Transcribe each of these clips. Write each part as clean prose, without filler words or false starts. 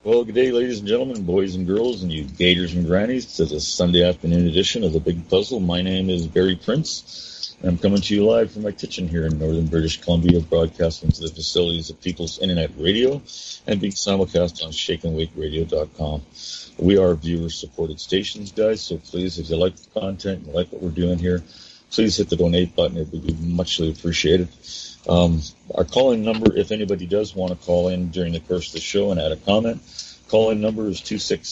Well, good day, ladies and gentlemen, boys and girls, and you gators and grannies, to the Sunday afternoon edition of The Big Puzzle. My name is Barry Prince, and I'm coming to you live from my kitchen here in northern British Columbia, broadcasting to the facilities of People's Internet Radio and being simulcast on shakeandwakeradio.com. We are viewer-supported stations, guys, so please, if you like the content and like what we're doing here, please hit the donate button. It would be muchly appreciated. Our call-in number, if anybody does want to call in during the course of the show and add a comment, call-in number is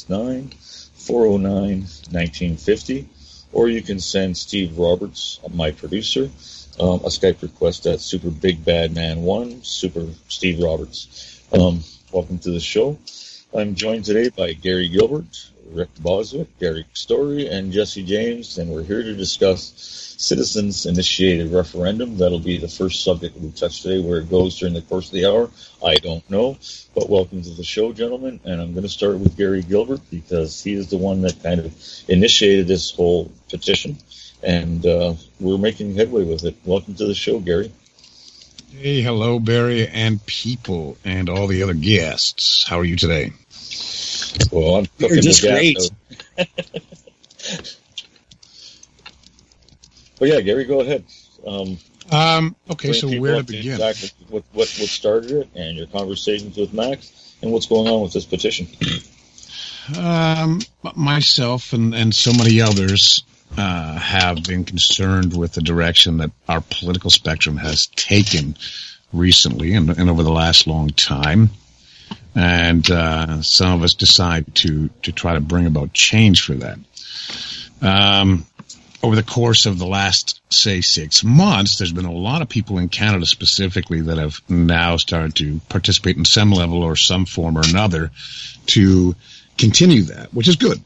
269-409-1950, or you can send Steve Roberts, my producer, a Skype request at SuperBigBadMan1, Super Steve Roberts. Welcome to the show. I'm joined today by Gary Gilbert, Rick Boswick, Derek Story, and Jesse James, and we're here to discuss citizens-initiated referendum. That'll be the first subject we touch today. Where it goes during the course of the hour, I don't know. But welcome to the show, gentlemen. And I'm going to start with Gary Gilbert because he is the one that kind of initiated this whole petition, and we're making headway with it. Welcome to the show, Gary. Hey, hello, Barry, and people, and all the other guests. How are you today? Well, I'm cooking. You're just great. But yeah, Gary, go ahead. Okay, so where to begin? Exactly what started it, and your conversations with Max, and what's going on with this petition. Myself and so many others have been concerned with the direction that our political spectrum has taken recently and over the last long time. And some of us decide to try to bring about change for that. Over the course of the last, say, 6 months, there's been a lot of people in Canada specifically that have now started to participate in some level or some form or another to continue that, which is good.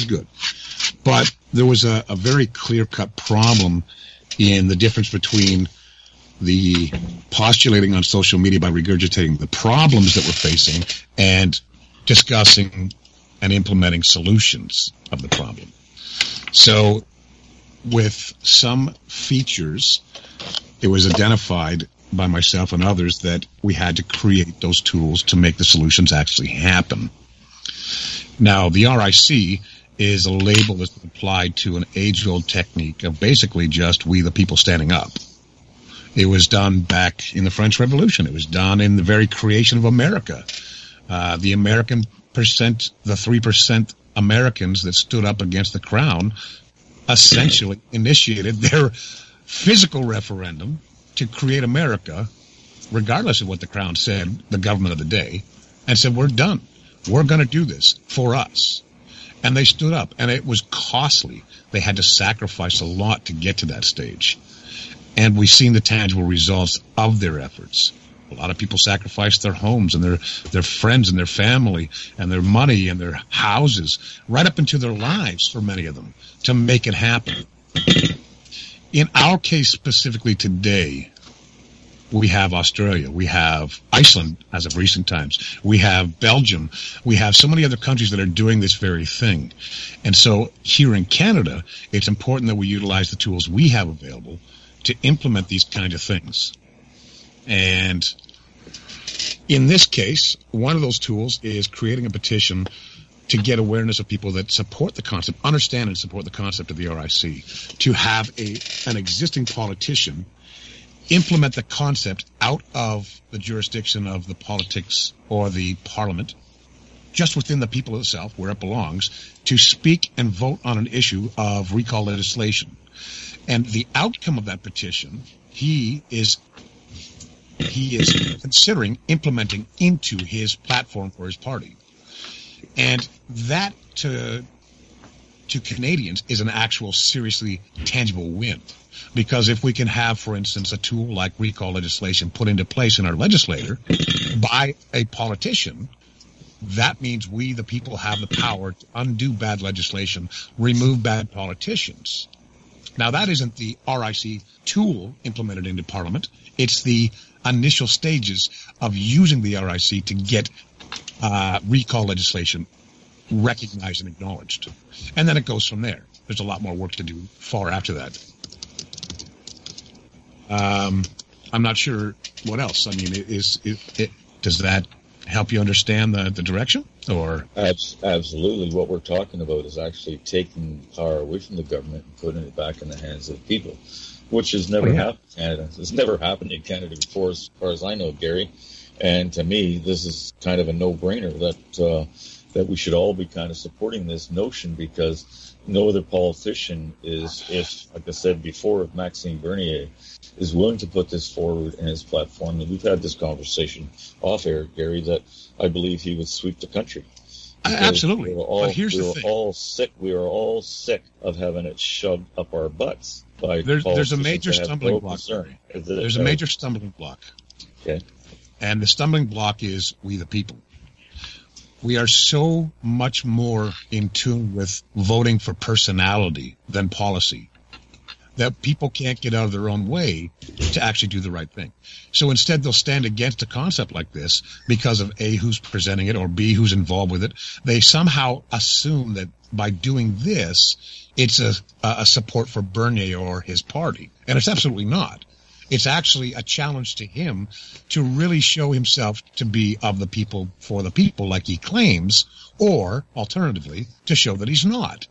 But there was a very clear-cut problem in the difference between the postulating on social media by regurgitating the problems that we're facing and discussing and implementing solutions of the problem. So with some features, it was identified by myself and others that we had to create those tools to make the solutions actually happen. Now, the RIC is a label that's applied to an age-old technique of basically just we the people standing up. It was done back in the French Revolution. It was done in the very creation of America. The American percent, the 3% Americans that stood up against the crown essentially initiated their physical referendum to create America, regardless of what the crown said, the government of the day, and said, we're done. We're going to do this for us. And they stood up, and it was costly. They had to sacrifice a lot to get to that stage. And we've seen the tangible results of their efforts. A lot of people sacrificed their homes and their friends and their family and their money and their houses, right up into their lives for many of them, to make it happen. In our case specifically today, we have Australia, we have Iceland as of recent times, we have Belgium, we have so many other countries that are doing this very thing. And so here in Canada, it's important that we utilize the tools we have available to implement these kind of things. And in this case, one of those tools is creating a petition to get awareness of people that support the concept, understand and support the concept of the RIC, to have an existing politician implement the concept out of the jurisdiction of the politics or the parliament, just within the people itself, where it belongs, to speak and vote on an issue of recall legislation. And the outcome of that petition, he is considering implementing into his platform for his party. And that to Canadians is an actual seriously tangible win. Because if we can have, for instance, a tool like recall legislation put into place in our legislature by a politician, that means we, the people, have the power to undo bad legislation, remove bad politicians. Now, that isn't the RIC tool implemented into Parliament. It's the initial stages of using the RIC to get recall legislation recognized and acknowledged. And then it goes from there. There's a lot more work to do far after that. I'm not sure what else. I mean, does that help you understand the direction? Or absolutely, what we're talking about is actually taking power away from the government and putting it back in the hands of the people, which has never happened in Canada. It's never happened in Canada before, as far as I know, Gary. And to me, this is kind of a no-brainer that we should all be kind of supporting this notion, because no other politician is, if, like I said before, if Maxime Bernier is willing to put this forward in his platform, and we've had this conversation off air, Gary, that I believe he would sweep the country. Absolutely. But here's the thing. We are all sick of having it shoved up our butts by there's a major stumbling block. There's a major stumbling block. Okay. And the stumbling block is we the people. We are so much more in tune with voting for personality than policy that people can't get out of their own way to actually do the right thing. So instead, they'll stand against a concept like this because of A, who's presenting it, or B, who's involved with it. They somehow assume that by doing this, it's a support for Bernier or his party. And it's absolutely not. It's actually a challenge to him to really show himself to be of the people for the people like he claims, or alternatively, to show that he's not.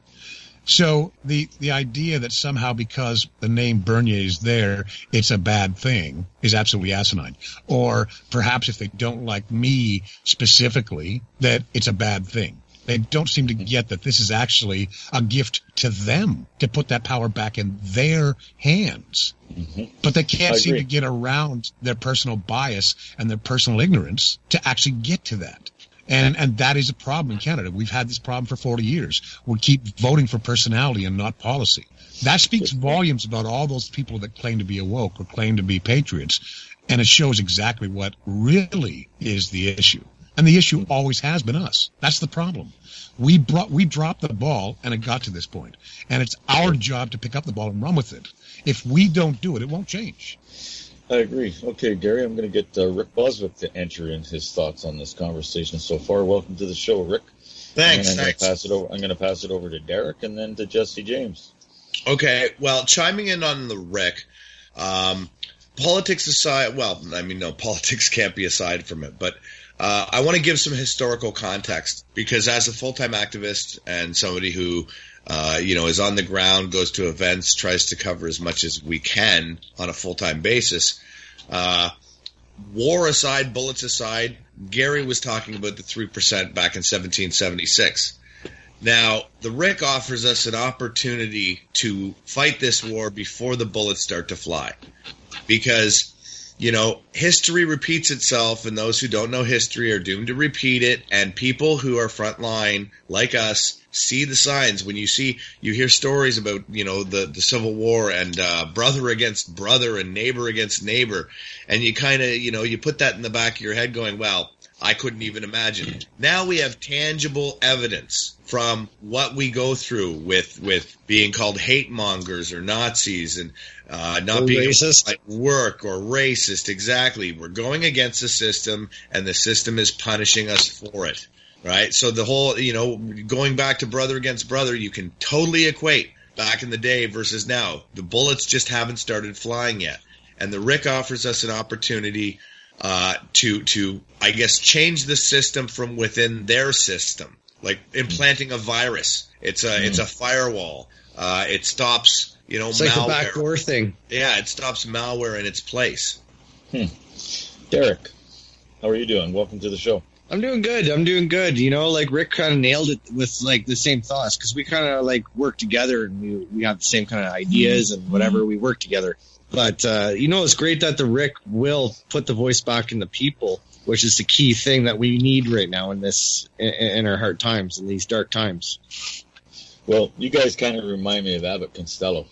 So the idea that somehow because the name Bernier is there, it's a bad thing is absolutely asinine. Or perhaps if they don't like me specifically, that it's a bad thing. They don't seem to get that this is actually a gift to them to put that power back in their hands. Mm-hmm. But they can't seem to get around their personal bias and their personal ignorance to actually get to that. And that is a problem in Canada. We've had this problem for 40 years. We keep voting for personality and not policy. That speaks volumes about all those people that claim to be woke or claim to be patriots. And it shows exactly what really is the issue. And the issue always has been us. That's the problem. We dropped the ball and it got to this point. And it's our job to pick up the ball and run with it. If we don't do it, it won't change. I agree. Okay, Gary, I'm going to get Rick Boswick to enter in his thoughts on this conversation so far. Welcome to the show, Rick. Thanks. I'm going to pass it over to Derek and then to Jesse James. Okay, well, chiming in on the Rick, politics aside, politics can't be aside from it, but I want to give some historical context because as a full-time activist and somebody who is on the ground, goes to events, tries to cover as much as we can on a full-time basis. War aside, bullets aside, Gary was talking about the 3% back in 1776. Now, the Rick offers us an opportunity to fight this war before the bullets start to fly. Because, history repeats itself, and those who don't know history are doomed to repeat it, and people who are frontline, like us, see the signs. When you hear stories about, the Civil War and brother against brother and neighbor against neighbor, and you kind of, you put that in the back of your head going, well, I couldn't even imagine. Now we have tangible evidence from what we go through with being called hate mongers or Nazis and not being racist at work or racist. Exactly. We're going against the system, and the system is punishing us for it. Right? So the whole, going back to brother against brother, you can totally equate back in the day versus now. The bullets just haven't started flying yet. And the Rick offers us an opportunity to, I guess, change the system from within their system, like implanting a virus. It's a firewall. It stops, it's malware. Like the backdoor thing. Yeah, it stops malware in its place. Derek, how are you doing? Welcome to the show. I'm doing good. Rick kind of nailed it with the same thoughts because we kind of work together and we have the same kind of ideas and whatever. We work together. But, it's great that the Rick will put the voice back in the people, which is the key thing that we need right now in our hard times, in these dark times. Well, you guys kind of remind me of Abbott Costello.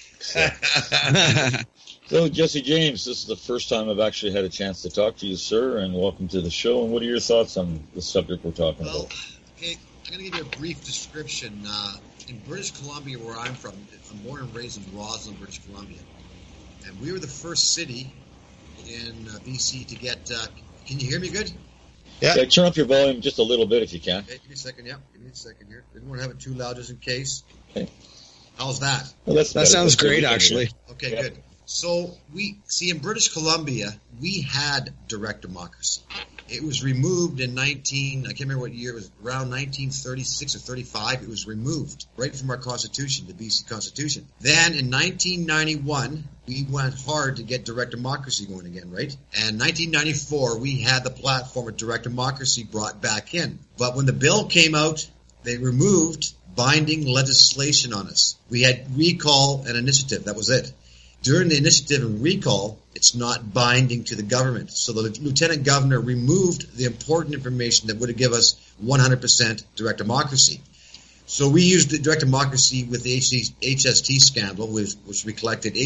So, Jesse James, this is the first time I've actually had a chance to talk to you, sir, and welcome to the show. And what are your thoughts on the subject we're talking about? Okay, I'm going to give you a brief description. In British Columbia, where I'm from, I'm born and raised in Roslyn, British Columbia. And we were the first city in BC to get... can you hear me good? Yeah, turn up your volume just a little bit if you can. Okay, give me a second, Give me a second here. Didn't want to have it too loud just in case. Okay. How's that? Well, that sounds great, actually. Okay, good. So we see in British Columbia, we had direct democracy. It was removed in I can't remember what year, it was around 1936 or 35. It was removed right from our Constitution, the BC Constitution. Then in 1991, we went hard to get direct democracy going again, right? And 1994, we had the platform of direct democracy brought back in. But when the bill came out, they removed binding legislation on us. We had recall and initiative. That was it. During the initiative and recall, it's not binding to the government. So the lieutenant governor removed the important information that would have given us 100% direct democracy. So we used the direct democracy with the HST scandal, which we collected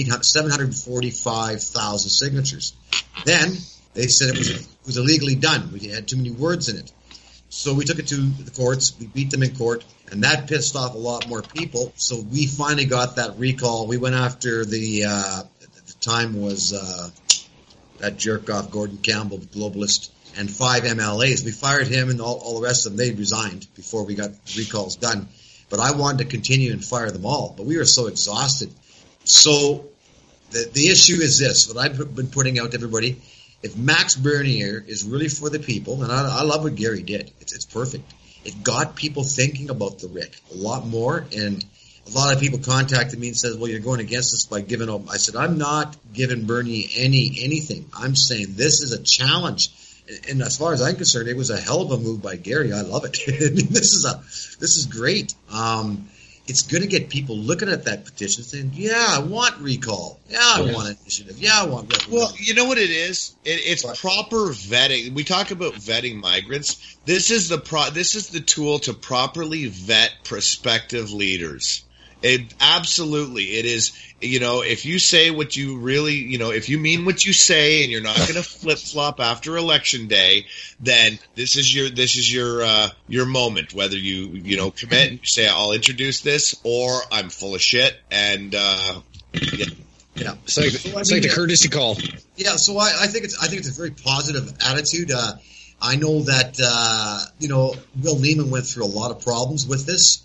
745,000 signatures. Then they said it was illegally done. We had too many words in it. So we took it to the courts. We beat them in court. And that pissed off a lot more people. So we finally got that recall. We went after at the time was that jerk off, Gordon Campbell, the globalist, and 5 MLAs. We fired him and all the rest of them. They resigned before we got the recalls done. But I wanted to continue and fire them all. But we were so exhausted. So the issue is this, what I've been putting out to everybody. If Max Bernier is really for the people, and I love what Gary did. It's perfect. It got people thinking about the RIC a lot more, and a lot of people contacted me and said, well, you're going against us by giving up. I said, I'm not giving Bernier anything. I'm saying this is a challenge. And as far as I'm concerned, it was a hell of a move by Gary. I love it. This is great. It's going to get people looking at that petition saying, yeah, I want recall. Yeah, I want initiative. Yeah, I want referendum. Well, you know what it is? It's proper vetting. We talk about vetting migrants. This is the tool to properly vet prospective leaders. Absolutely. It is, if you say what you really, if you mean what you say and you're not going to flip-flop after election day, then this is your moment, whether you commit, you say, I'll introduce this, or I'm full of shit. And, yeah. It's like the courtesy call. Yeah. So I think it's a very positive attitude. I know that, Will Neiman went through a lot of problems with this,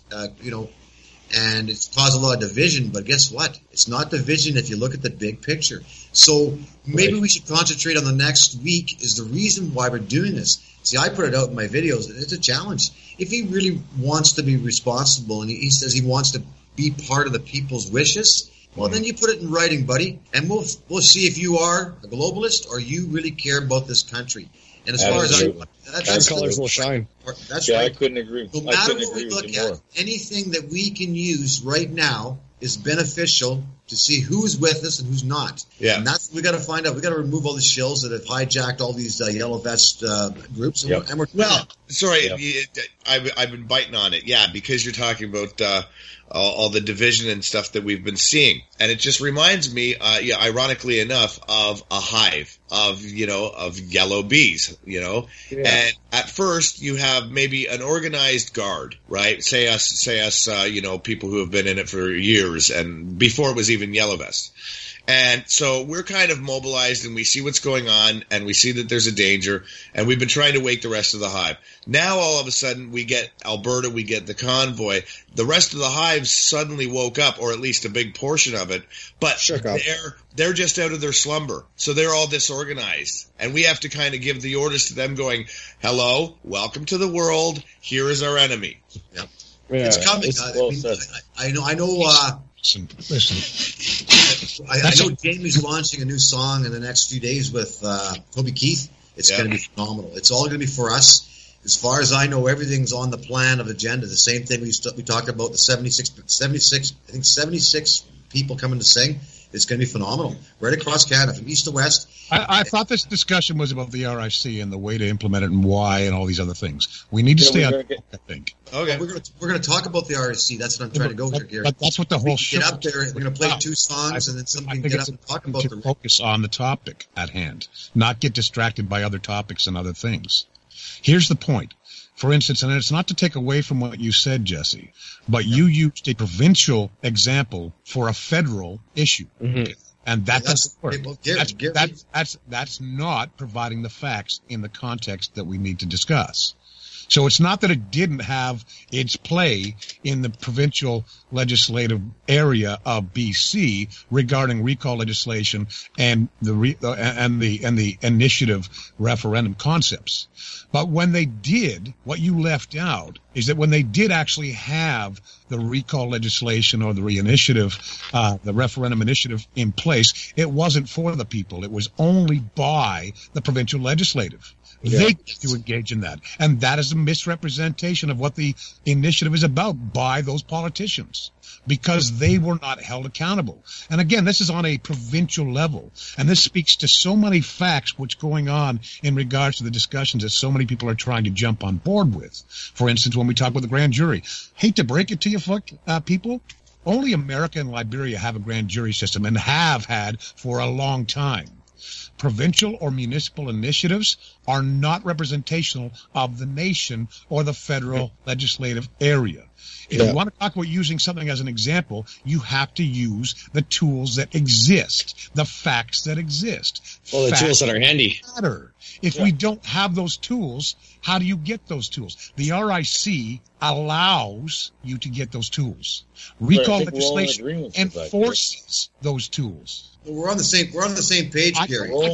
and it's caused a lot of division, but guess what? It's not division if you look at the big picture. So maybe we should concentrate on the next week is the reason why we're doing this. See, I put it out in my videos, and it's a challenge. If he really wants to be responsible and he says he wants to be part of the people's wishes, well, then you put it in writing, buddy, and we'll see if you are a globalist or you really care about this country. And as far as that's colors will shine. That's right. I couldn't agree. No matter what we look at, anything that we can use right now is beneficial to see who's with us and who's not. Yeah. And that's what we got to find out. We got to remove all the shills that have hijacked all these yellow vest groups. Yep. And we're sorry, I've been biting on it. Yeah, because you're talking about all the division and stuff that we've been seeing, and it just reminds me, ironically enough, of a hive of yellow bees. And at first you have maybe an organized guard, right? Say us, people who have been in it for years, and before it was even yellow vest. And so we're kind of mobilized and we see what's going on and we see that there's a danger and we've been trying to wake the rest of the hive. Now all of a sudden we get Alberta, we get the convoy. The rest of the hive suddenly woke up, or at least a big portion of it, but they're just out of their slumber. So they're all disorganized. And we have to kind of give the orders to them going, hello, welcome to the world. Here is our enemy. Yep. Yeah. It's coming. I know. Listen. I know Jamie's launching a new song in the next few days with Toby Keith. It's going to be phenomenal. It's all going to be for us. As far as I know, everything's on the plan of agenda. The same thing we talked about, the 76 people coming to sing. It's going to be phenomenal. Right across Canada, from east to west. I thought this discussion was about the RIC and the way to implement it and why and all these other things. We need to stay on, I think. Okay. We're going to talk about the RIC. That's what I'm trying to go here, Gary. But that's what the whole show get up there. We're going to play 2 songs, and then somebody can get up and talk about the focus on the topic at hand, not get distracted by other topics and other things. Here's the point. For instance, and it's not to take away from what you said, Jesse, but you used a provincial example for a federal issue. Mm-hmm. And that doesn't work. That's not providing the facts in the context that we need to discuss. So it's not that it didn't have its play in the provincial legislative area of BC regarding recall legislation and the initiative referendum concepts. But when they did, what you left out is that when they did actually have the recall legislation or the the referendum initiative in place, it wasn't for the people. It was only by the provincial legislative. Yeah. They get to engage in that. And that is a misrepresentation of what the initiative is about by those politicians, because they were not held accountable. And again, this is on a provincial level. And this speaks to so many facts what's going on in regards to the discussions that so many people are trying to jump on board with. For instance, when we talk about the grand jury, hate to break it to you, people, only America and Liberia have a grand jury system and have had for a long time. Provincial or municipal initiatives are not representational of the nation or the federal legislative area. If you want to talk about using something as an example, you have to use the tools that exist, the facts that exist. Well, the tools that are handy. Matter. If we don't have those tools, how do you get those tools? The RIC allows you to get those tools. Recall legislation enforces those tools. Well, we're on the same page, Gary. I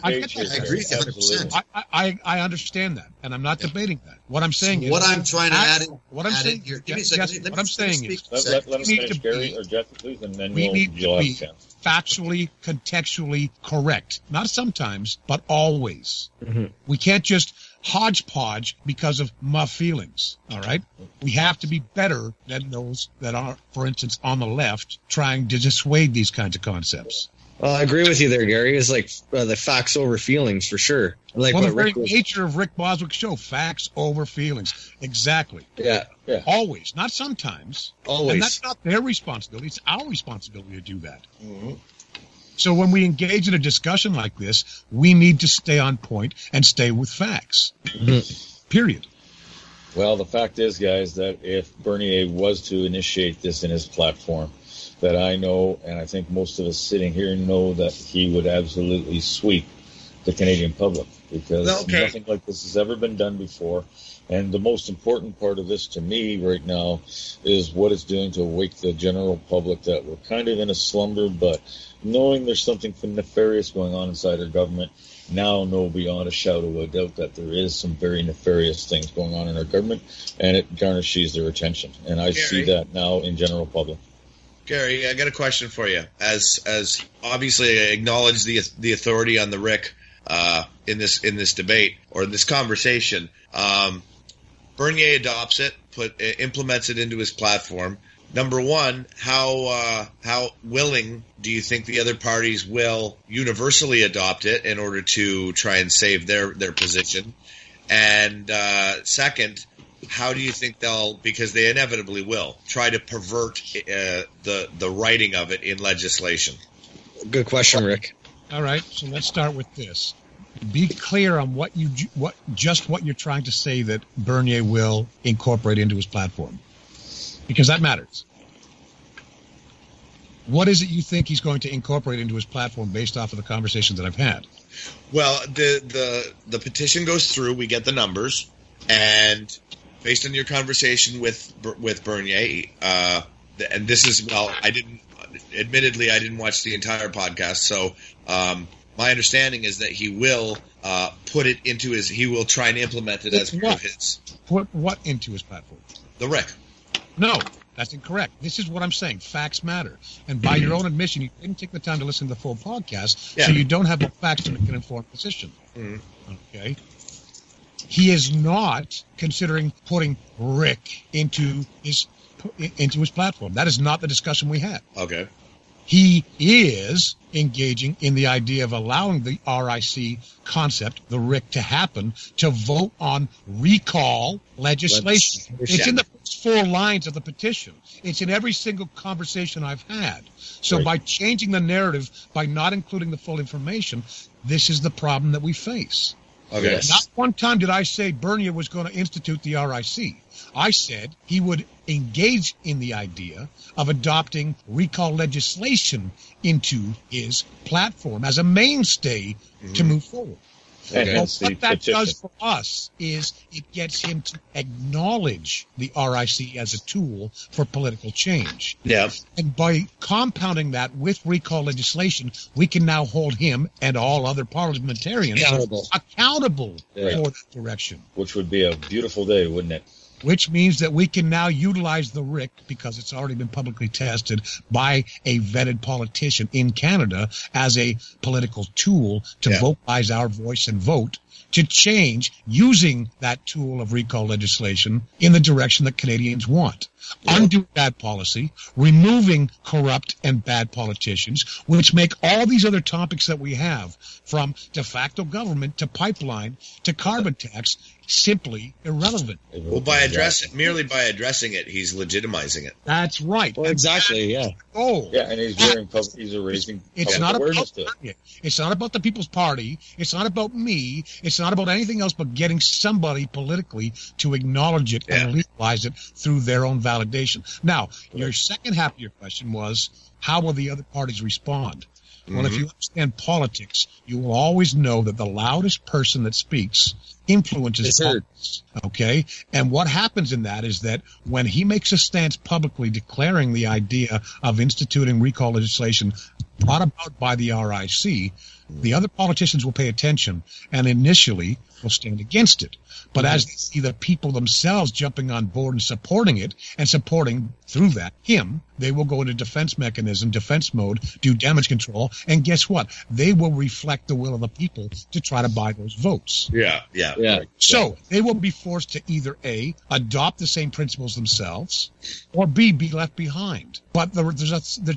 agree 100%. I understand that, and I'm not debating that. What I'm saying is what I'm trying to add. What I'm saying here. Give me a second. What I'm saying is let us finish, Gary or Jeff, please, and then you'll have a chance. Factually, contextually correct. Not sometimes, but always. Mm-hmm. We can't just hodgepodge because of my feelings. All right? We have to be better than those that are, for instance, on the left trying to dissuade these kinds of concepts. Well, I agree with you there, Gary. It's like the facts over feelings for sure. Like the very nature of Rick Boswick's show, facts over feelings. Exactly. Yeah. Always, not sometimes. Always. And that's not their responsibility. It's our responsibility to do that. Mm-hmm. So when we engage in a discussion like this, we need to stay on point and stay with facts. Mm-hmm. Period. Well, the fact is, guys, that if Bernier was to initiate this in his platform, that I know, and I think most of us sitting here know, that he would absolutely sweep the Canadian public, because nothing like this has ever been done before. And the most important part of this to me right now is what it's doing to awake the general public that we're kind of in a slumber, but knowing there's something nefarious going on inside our government, now know beyond a shadow of a doubt that there is some very nefarious things going on in our government, and it garnishes their attention. And I see that now in general public. Gary, I got a question for you. As obviously I acknowledge the authority on the RIC in this debate or in this conversation, Bernier adopts it, implements it into his platform. Number one, how willing do you think the other parties will universally adopt it in order to try and save their position? And second, how do you think they'll, because they inevitably will, try to pervert the writing of it in legislation? Good question, Rick. All right, so let's start with this. Be clear on what you're trying to say that Bernier will incorporate into his platform, because that matters. What is it you think he's going to incorporate into his platform based off of the conversations that I've had? Well, the petition goes through, we get the numbers, and based on your conversation with Bernier, and this is, well, I didn't watch the entire podcast, so my understanding is that he will put it into he will try and implement it as part of his. Put what into his platform? The RIC. No, that's incorrect. This is what I'm saying. Facts matter. And by your own admission, you didn't take the time to listen to the full podcast, so you don't have the facts to make an informed decision. Mm-hmm. Okay? He is not considering putting RIC into his platform. That is not the discussion we had. Okay. He is engaging in the idea of allowing the RIC concept, the RIC, to happen, to vote on recall legislation. It's in the first 4 lines of the petition. It's in every single conversation I've had. So by changing the narrative, by not including the full information, this is the problem that we face. Okay. Not one time did I say Bernier was going to institute the RIC. I said he would engage in the idea of adopting recall legislation into his platform as a mainstay to move forward. And Well, hence the what that petition. does for us is it gets him to acknowledge the RIC as a tool for political change. Yeah. And by compounding that with recall legislation, we can now hold him and all other parliamentarians accountable Yeah. for that direction. Which would be a beautiful day, wouldn't it? Which means that we can now utilize the RIC, because it's already been publicly tested by a vetted politician in Canada, as a political tool to vocalize our voice and vote to change, using that tool of recall legislation in the direction that Canadians want. Undoing bad policy, removing corrupt and bad politicians, which make all these other topics that we have, from de facto government to pipeline to carbon tax, simply irrelevant. Well, merely by addressing it, he's legitimizing it. That's right. Well, exactly, yeah. Oh, Yeah, and he's raising it's public not awareness about to it. it's not about the People's Party. It's not about me. It's not about anything else but getting somebody politically to acknowledge it and legalize it through their own validation. Now, your second half of your question was, how will the other parties respond? Well, if you understand politics, you will always know that the loudest person that speaks influences politics. Okay? And what happens in that is that when he makes a stance publicly declaring the idea of instituting recall legislation brought about by the RIC, the other politicians will pay attention and initially will stand against it. But as they see the people themselves jumping on board and supporting it, and supporting through that him, they will go into defense mode, do damage control, and guess what? They will reflect the will of the people to try to buy those votes. Yeah. So they will be forced to either A, adopt the same principles themselves, or B, be left behind. But there's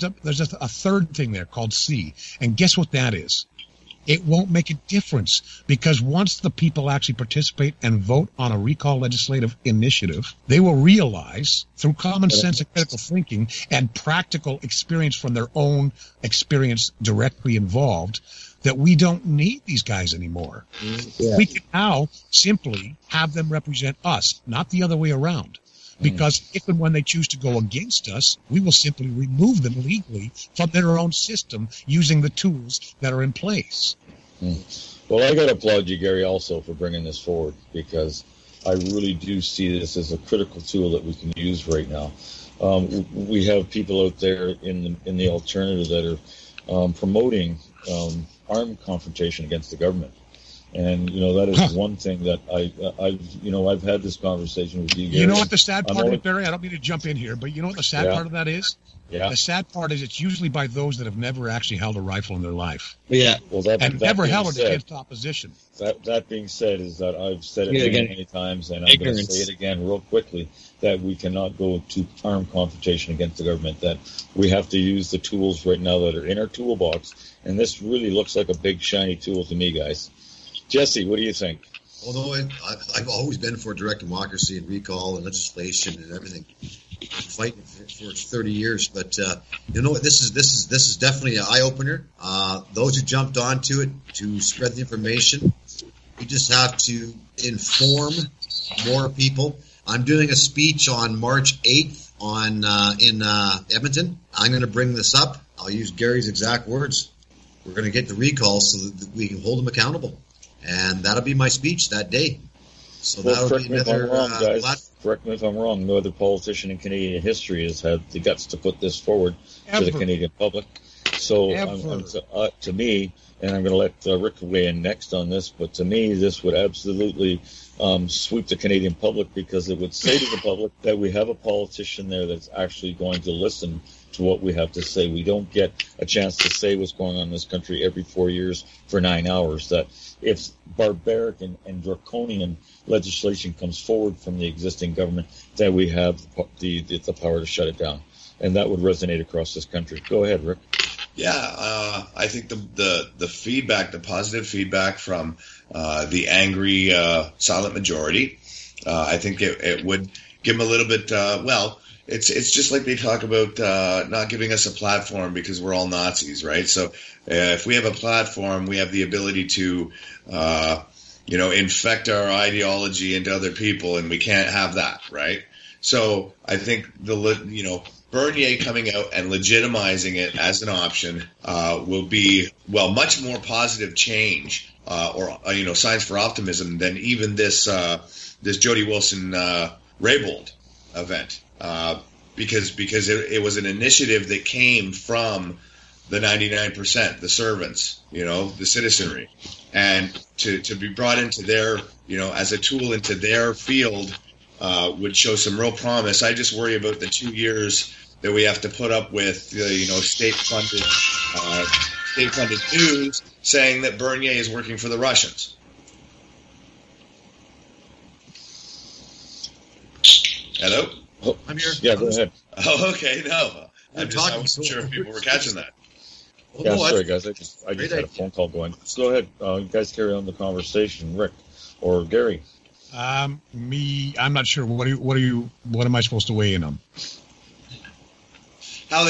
a third thing there called C, and guess what that is? It won't make a difference, because once the people actually participate and vote on a recall legislative initiative, they will realize through common sense and critical thinking and practical experience from their own experience directly involved that we don't need these guys anymore. Yeah. We can now simply have them represent us, not the other way around. Because if and when they choose to go against us, we will simply remove them legally from their own system using the tools that are in place. Well, I got to applaud you, Gary, also for bringing this forward, because I really do see this as a critical tool that we can use right now. We have people out there in the alternative that are promoting armed confrontation against the government. And, that is one thing that I've had this conversation with you, Gary. You know what the sad part is, Barry? I don't mean to jump in here, but you know what the sad part of that is? Yeah. The sad part is it's usually by those that have never actually held a rifle in their life. Yeah. Well, never held it against opposition. That being said, is that I've said it many times, and I'm going to say it again real quickly, that we cannot go to armed confrontation against the government, that we have to use the tools right now that are in our toolbox, and this really looks like a big, shiny tool to me, guys. Jesse, what do you think? Although I've always been for direct democracy and recall and legislation and everything, fighting for 30 years. But you know what? This is definitely an eye opener. Those who jumped onto it to spread the information, we just have to inform more people. I'm doing a speech on March 8th in Edmonton. I'm going to bring this up. I'll use Gary's exact words. We're going to get the recall so that we can hold them accountable. And that'll be my speech that day. So that'll be another platform. Correct me if I'm wrong. No other politician in Canadian history has had the guts to put this forward to the Canadian public. So to me, and I'm going to let Rick weigh in next on this, but to me, this would absolutely sweep the Canadian public, because it would say to the public that we have a politician there that's actually going to listen to what we have to say. We don't get a chance to say what's going on in this country every 4 years for 9 hours. That if barbaric and draconian legislation comes forward from the existing government, that we have the power to shut it down. And that would resonate across this country. Go ahead, Rick. Yeah, I think the feedback, the positive feedback from the angry silent majority, I think it would give them a little bit, it's just like they talk about not giving us a platform because we're all Nazis, right? So if we have a platform, we have the ability to, infect our ideology into other people, and we can't have that, right? So I think Bernier coming out and legitimizing it as an option will be, much more positive change signs for optimism than even this Jody Wilson Raybould event, because it was an initiative that came from the 99%, the servants, the citizenry, and to be brought into their, as a tool into their field would show some real promise. I just worry about the 2 years that we have to put up with, state-funded news saying that Bernier is working for the Russians. Hello? Oh, I'm here. Yeah, go ahead. Oh, okay. No, I talking, wasn't sure if people were catching that. Yeah, sorry, guys. I just had a phone call going. So go ahead. You guys carry on the conversation, Rick or Gary. I'm not sure. What am I supposed to weigh in on? How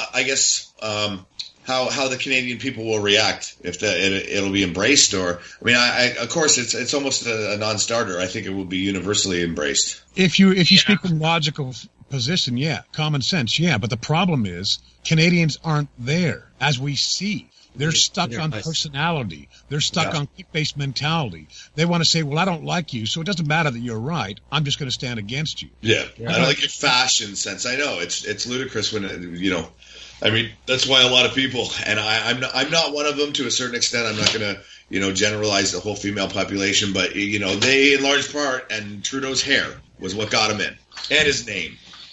how the Canadian people will react if it'll be embraced, or of course it's almost a non-starter. I think it will be universally embraced. If you speak from logical position, yeah, common sense, yeah, but the problem is Canadians aren't there, as we see. They're stuck on personality. They're stuck on clique-based mentality. They want to say, well, I don't like you, so it doesn't matter that you're right. I'm just going to stand against you. Yeah. I don't like your fashion sense. I know it's ludicrous when that's why a lot of people, and I'm not one of them to a certain extent. I'm not going to generalize the whole female population, but they in large part, and Trudeau's hair was what got him in, and his name.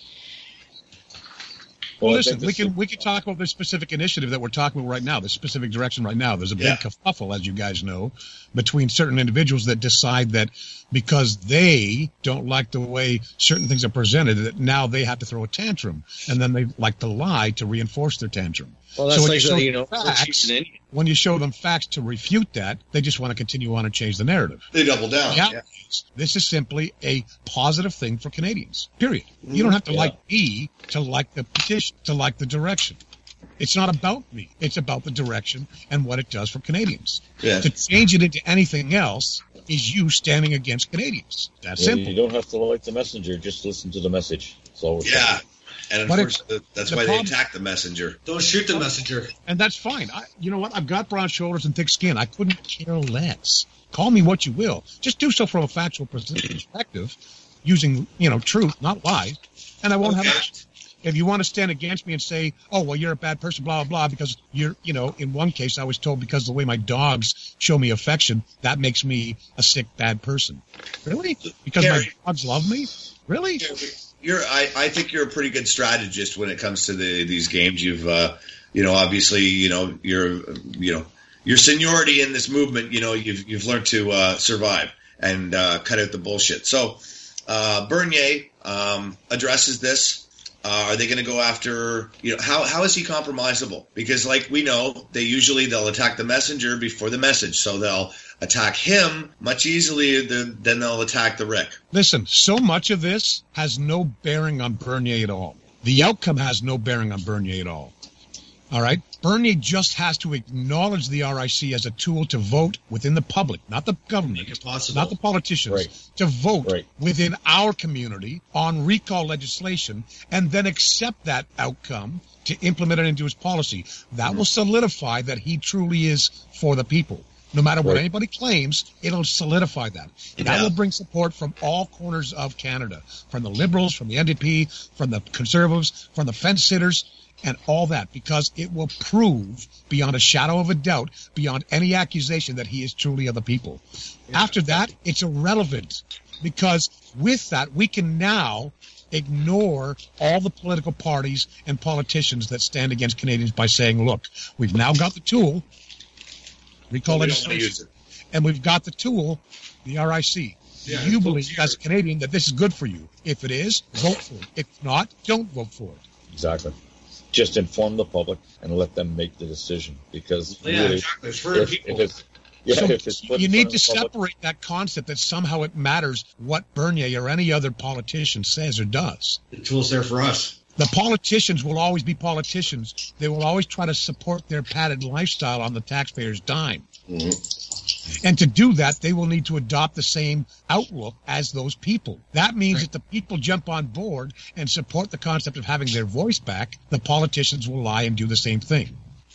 Well, listen, we can talk about this specific initiative that we're talking about right now, this specific direction right now. There's a big kerfuffle, as you guys know, between certain individuals that decide that because they don't like the way certain things are presented, that now they have to throw a tantrum, and then they like to lie to reinforce their tantrum. Well, that's facts, when you show them facts to refute that, they just want to continue on and change the narrative. They double down. This is simply a positive thing for Canadians, period. You don't have to like me to like the petition, to like the direction. It's not about me. It's about the direction and what it does for Canadians. Yeah. To change it into anything else is you standing against Canadians. That's simple. You don't have to like the messenger. Just listen to the message. That's all we're saying. And that's why they attack the messenger. Don't shoot the messenger. And that's fine. You know what? I've got broad shoulders and thick skin. I couldn't care less. Call me what you will. Just do so from a factual perspective, using, truth, not lies. And I won't have it. If you want to stand against me and say, oh, well, you're a bad person, blah, blah, blah, because you're, in one case I was told because of the way my dogs show me affection, that makes me a sick, bad person. Really? Because Gary, my dogs love me? Really? I think you're a pretty good strategist when it comes to these games. You've, obviously, your seniority in this movement, you've learned to survive and cut out the bullshit. So Bernier addresses this. Are they going to go after, how is he compromisable? Because like we know, they'll attack the messenger before the message. So they'll attack him much easily than they'll attack the Rick. Listen, so much of this has no bearing on Bernier at all. The outcome has no bearing on Bernier at all. All right? Bernier just has to acknowledge the RIC as a tool to vote within the public, not the government, not the politicians, to vote within our community on recall legislation and then accept that outcome to implement it into his policy. That will solidify that he truly is for the people. No matter what anybody claims, it'll solidify that. That will bring support from all corners of Canada, from the Liberals, from the NDP, from the Conservatives, from the fence-sitters, and all that, because it will prove beyond a shadow of a doubt, beyond any accusation, that he is truly of the people. After that, it's irrelevant, because with that, we can now ignore all the political parties and politicians that stand against Canadians by saying, look, we've now got the tool, recall legislation, and we've got the tool, the RIC. Yeah, you believe, as a Canadian, that this is good for you. If it is, vote for it. If not, don't vote for it. Exactly. Just inform the public and let them make the decision. Because really, exactly. It's for people. You need to separate that concept that somehow it matters what Bernier or any other politician says or does. The tool's there for us. The politicians will always be politicians. They will always try to support their padded lifestyle on the taxpayer's dime. Mm-hmm. And to do that, they will need to adopt the same outlook as those people. That means that the people jump on board and support the concept of having their voice back. The politicians will lie and do the same thing.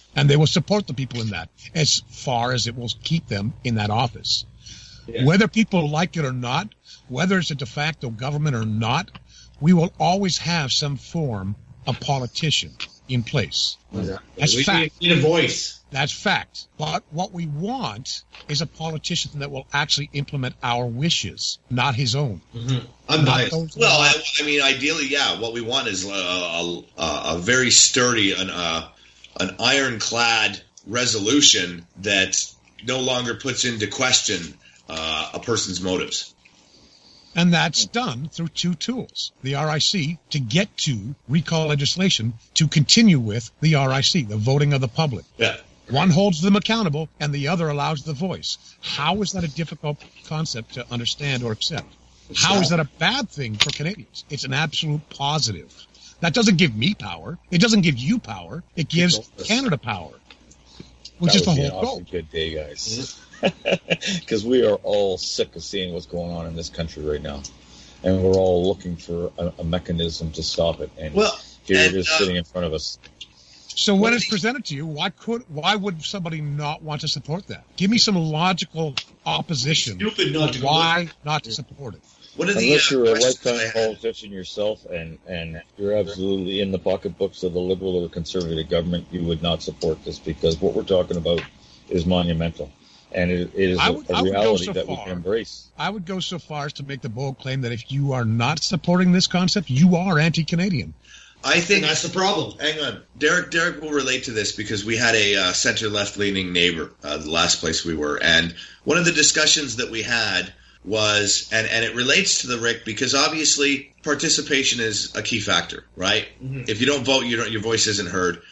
And they will support the people in that as far as it will keep them in that office. Yeah. Whether people like it or not, whether it's a de facto government or not, we will always have some form of politician in place. Exactly. That's fact. We need a voice. That's fact. But what we want is a politician that will actually implement our wishes, not his own. Mm-hmm. Unbiased. Well, I mean, ideally, yeah. What we want is a very sturdy, an ironclad resolution that no longer puts into question a person's motives. And that's done through two tools. The RIC to get to recall legislation to continue with the RIC, the voting of the public. Yeah. One holds them accountable and the other allows the voice. How is that a difficult concept to understand or accept? How is that a bad thing for Canadians? It's an absolute positive. That doesn't give me power. It doesn't give you power. It gives Canada power, which is the whole goal. Good day, guys. Because we are all sick of seeing what's going on in this country right now, and we're all looking for a mechanism to stop it. And here it is sitting in front of us. So when it's presented to you, why would somebody not want to support that? Give me some logical opposition. Stupid not to why not to support it. Unless you're a lifetime politician yourself and you're absolutely in the pocketbooks of the Liberal or Conservative government, you would not support this, because what we're talking about is monumental. And it is a reality that we can embrace. I would go so far as to make the bold claim that if you are not supporting this concept, you are anti-Canadian. I think that's the problem. Hang on. Derek will relate to this because we had a center-left leaning neighbor the last place we were. And one of the discussions that we had was, and it relates to the RIC because obviously participation is a key factor, right? Mm-hmm. If you don't vote, your voice isn't heard.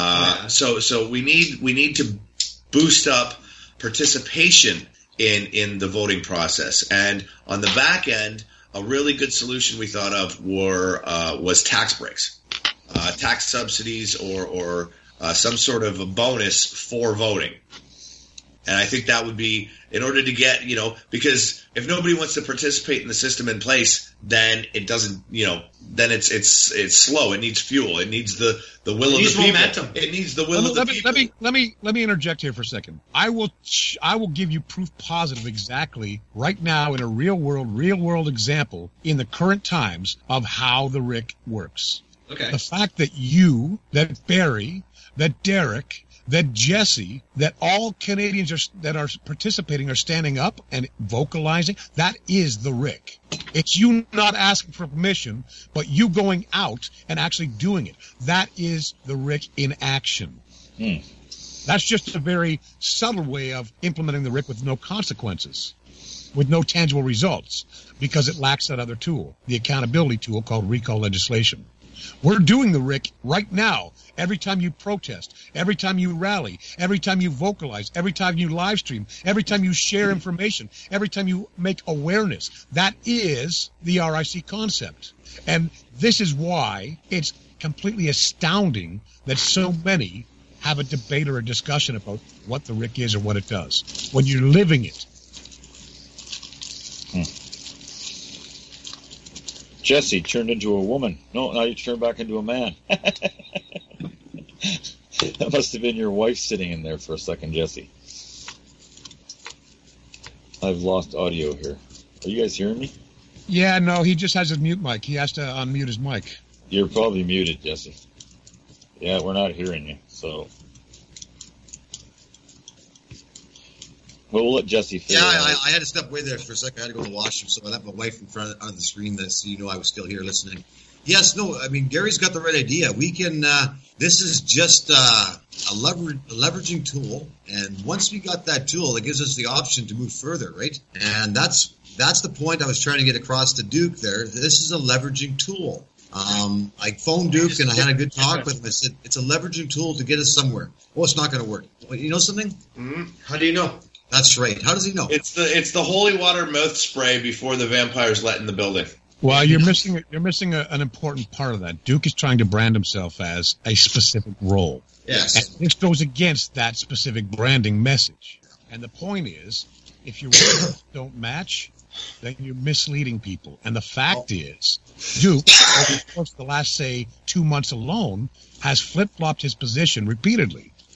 So we need to boost up participation in the voting process. And on the back end, a really good solution we thought of was tax breaks, tax subsidies, or some sort of a bonus for voting. And I think that would be, in order to get, because if nobody wants to participate in the system in place, then it doesn't, then it's slow. It needs fuel. It needs the will of the people. Momentum. It needs the will of the people. Let me interject here for a second. I will give you proof positive exactly right now in a real world example in the current times of how the RIC works. Okay. The fact that you, that Barry, that Derek, that Jesse, that all Canadians that are participating are standing up and vocalizing, that is the RIC. It's you not asking for permission, but you going out and actually doing it. That is the RIC in action. That's just a very subtle way of implementing the RIC with no consequences, with no tangible results, because it lacks that other tool, the accountability tool called recall legislation. We're doing the RIC right now. Every time you protest, every time you rally, every time you vocalize, every time you live stream, every time you share information, every time you make awareness, that is the RIC concept. And this is why it's completely astounding that so many have a debate or a discussion about what the RIC is or what it does, when you're living it. Jesse turned into a woman. No, now you turn back into a man. That must have been your wife sitting in there for a second, Jesse. I've lost audio here. Are you guys hearing me? Yeah, no, he just has his mute mic. He has to unmute his mic. You're probably muted, Jesse. Yeah, we're not hearing you, so... Well, we'll let Jesse figure it out. Yeah, I had to step away there for a second. I had to go to the washroom, so I left my wife in front of the screen so I was still here listening. Yes, no, I mean, Gary's got the right idea. We can, this is just a leveraging tool, and once we got that tool, it gives us the option to move further, right? And that's the point I was trying to get across to Duke there. This is a leveraging tool. I phoned Duke, and I had a good talk with him. I said, it's a leveraging tool to get us somewhere. Oh, it's not going to work. Well, you know something? Mm-hmm. How do you know? That's right. How does he know? It's the holy water mouth spray before the vampires let in the building. Well, you're missing an important part of that. Duke is trying to brand himself as a specific role. Yes. And this goes against that specific branding message. And the point is, if your words don't match, then you're misleading people. And the fact is, Duke, over the course of the last, say, 2 months alone, has flip-flopped his position repeatedly.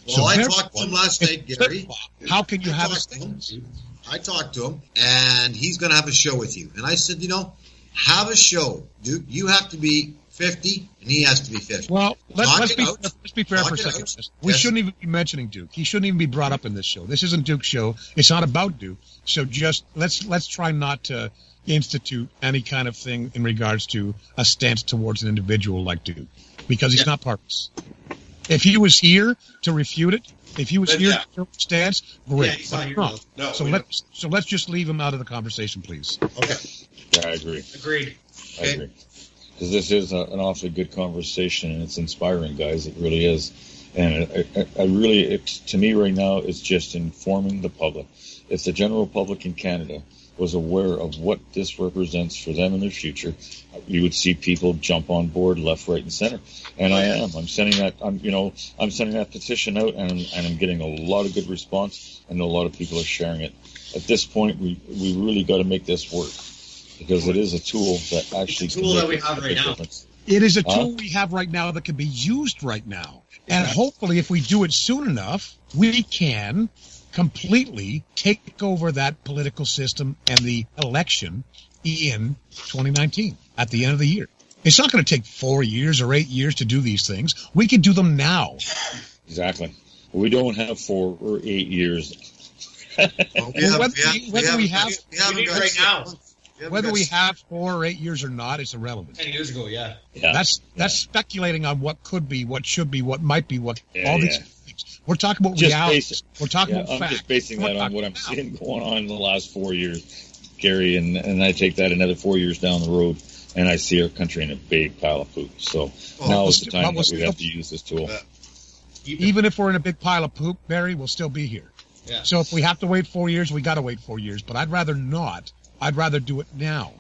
Well, I therefore, talked to him last night, Gary. How can you have a I talked to him, and he's going to have a show with you. And I said, have a show, Duke. You have to be 50, and he has to be 50. Well, let's be fair Talk for a it second. out. We Yes. shouldn't even be mentioning Duke. He shouldn't even be brought up in this show. This isn't Duke's show. It's not about Duke. So just let's try not to institute any kind of thing in regards to a stance towards an individual like Duke, because he's not part of this. If he was here to refute it, if he was here to refute the stance, great. Yeah, he's not here, But no. so let's just leave him out of the conversation, please. Okay. Yeah, I agree. Agreed. I agree. Because this is an awfully good conversation, and it's inspiring, guys. It really is. And to me right now, it's just informing the public. If the general public in Canada was aware of what this represents for them in their future, you would see people jump on board left, right, and center. And I am. I'm sending that petition out, and I'm getting a lot of good response, and a lot of people are sharing it. At this point, we really got to make this work, because it is a tool that actually It's a tool that we have right now. It is a tool we have right now that can be used right now. And hopefully, if we do it soon enough, we can completely take over that political system and the election in 2019 at the end of the year. It's not going to take 4 years or 8 years to do these things. We can do them now. Exactly. We don't have 4 or 8 years. Whether we have 4 or 8 years or not, it's irrelevant. 10 years ago, yeah. That's speculating on what could be, what should be, what might be, all these things. We're talking about reality. We're talking about I'm facts. just basing that on what I'm seeing going on in the last 4 years, Gary, and I take that another 4 years down the road, and I see our country in a big pile of poop. So now is the time that we have to use this tool. Even if we're in a big pile of poop, Barry, we'll still be here. Yeah. So if we have to wait 4 years, we got to wait 4 years. But I'd rather not. I'd rather do it now.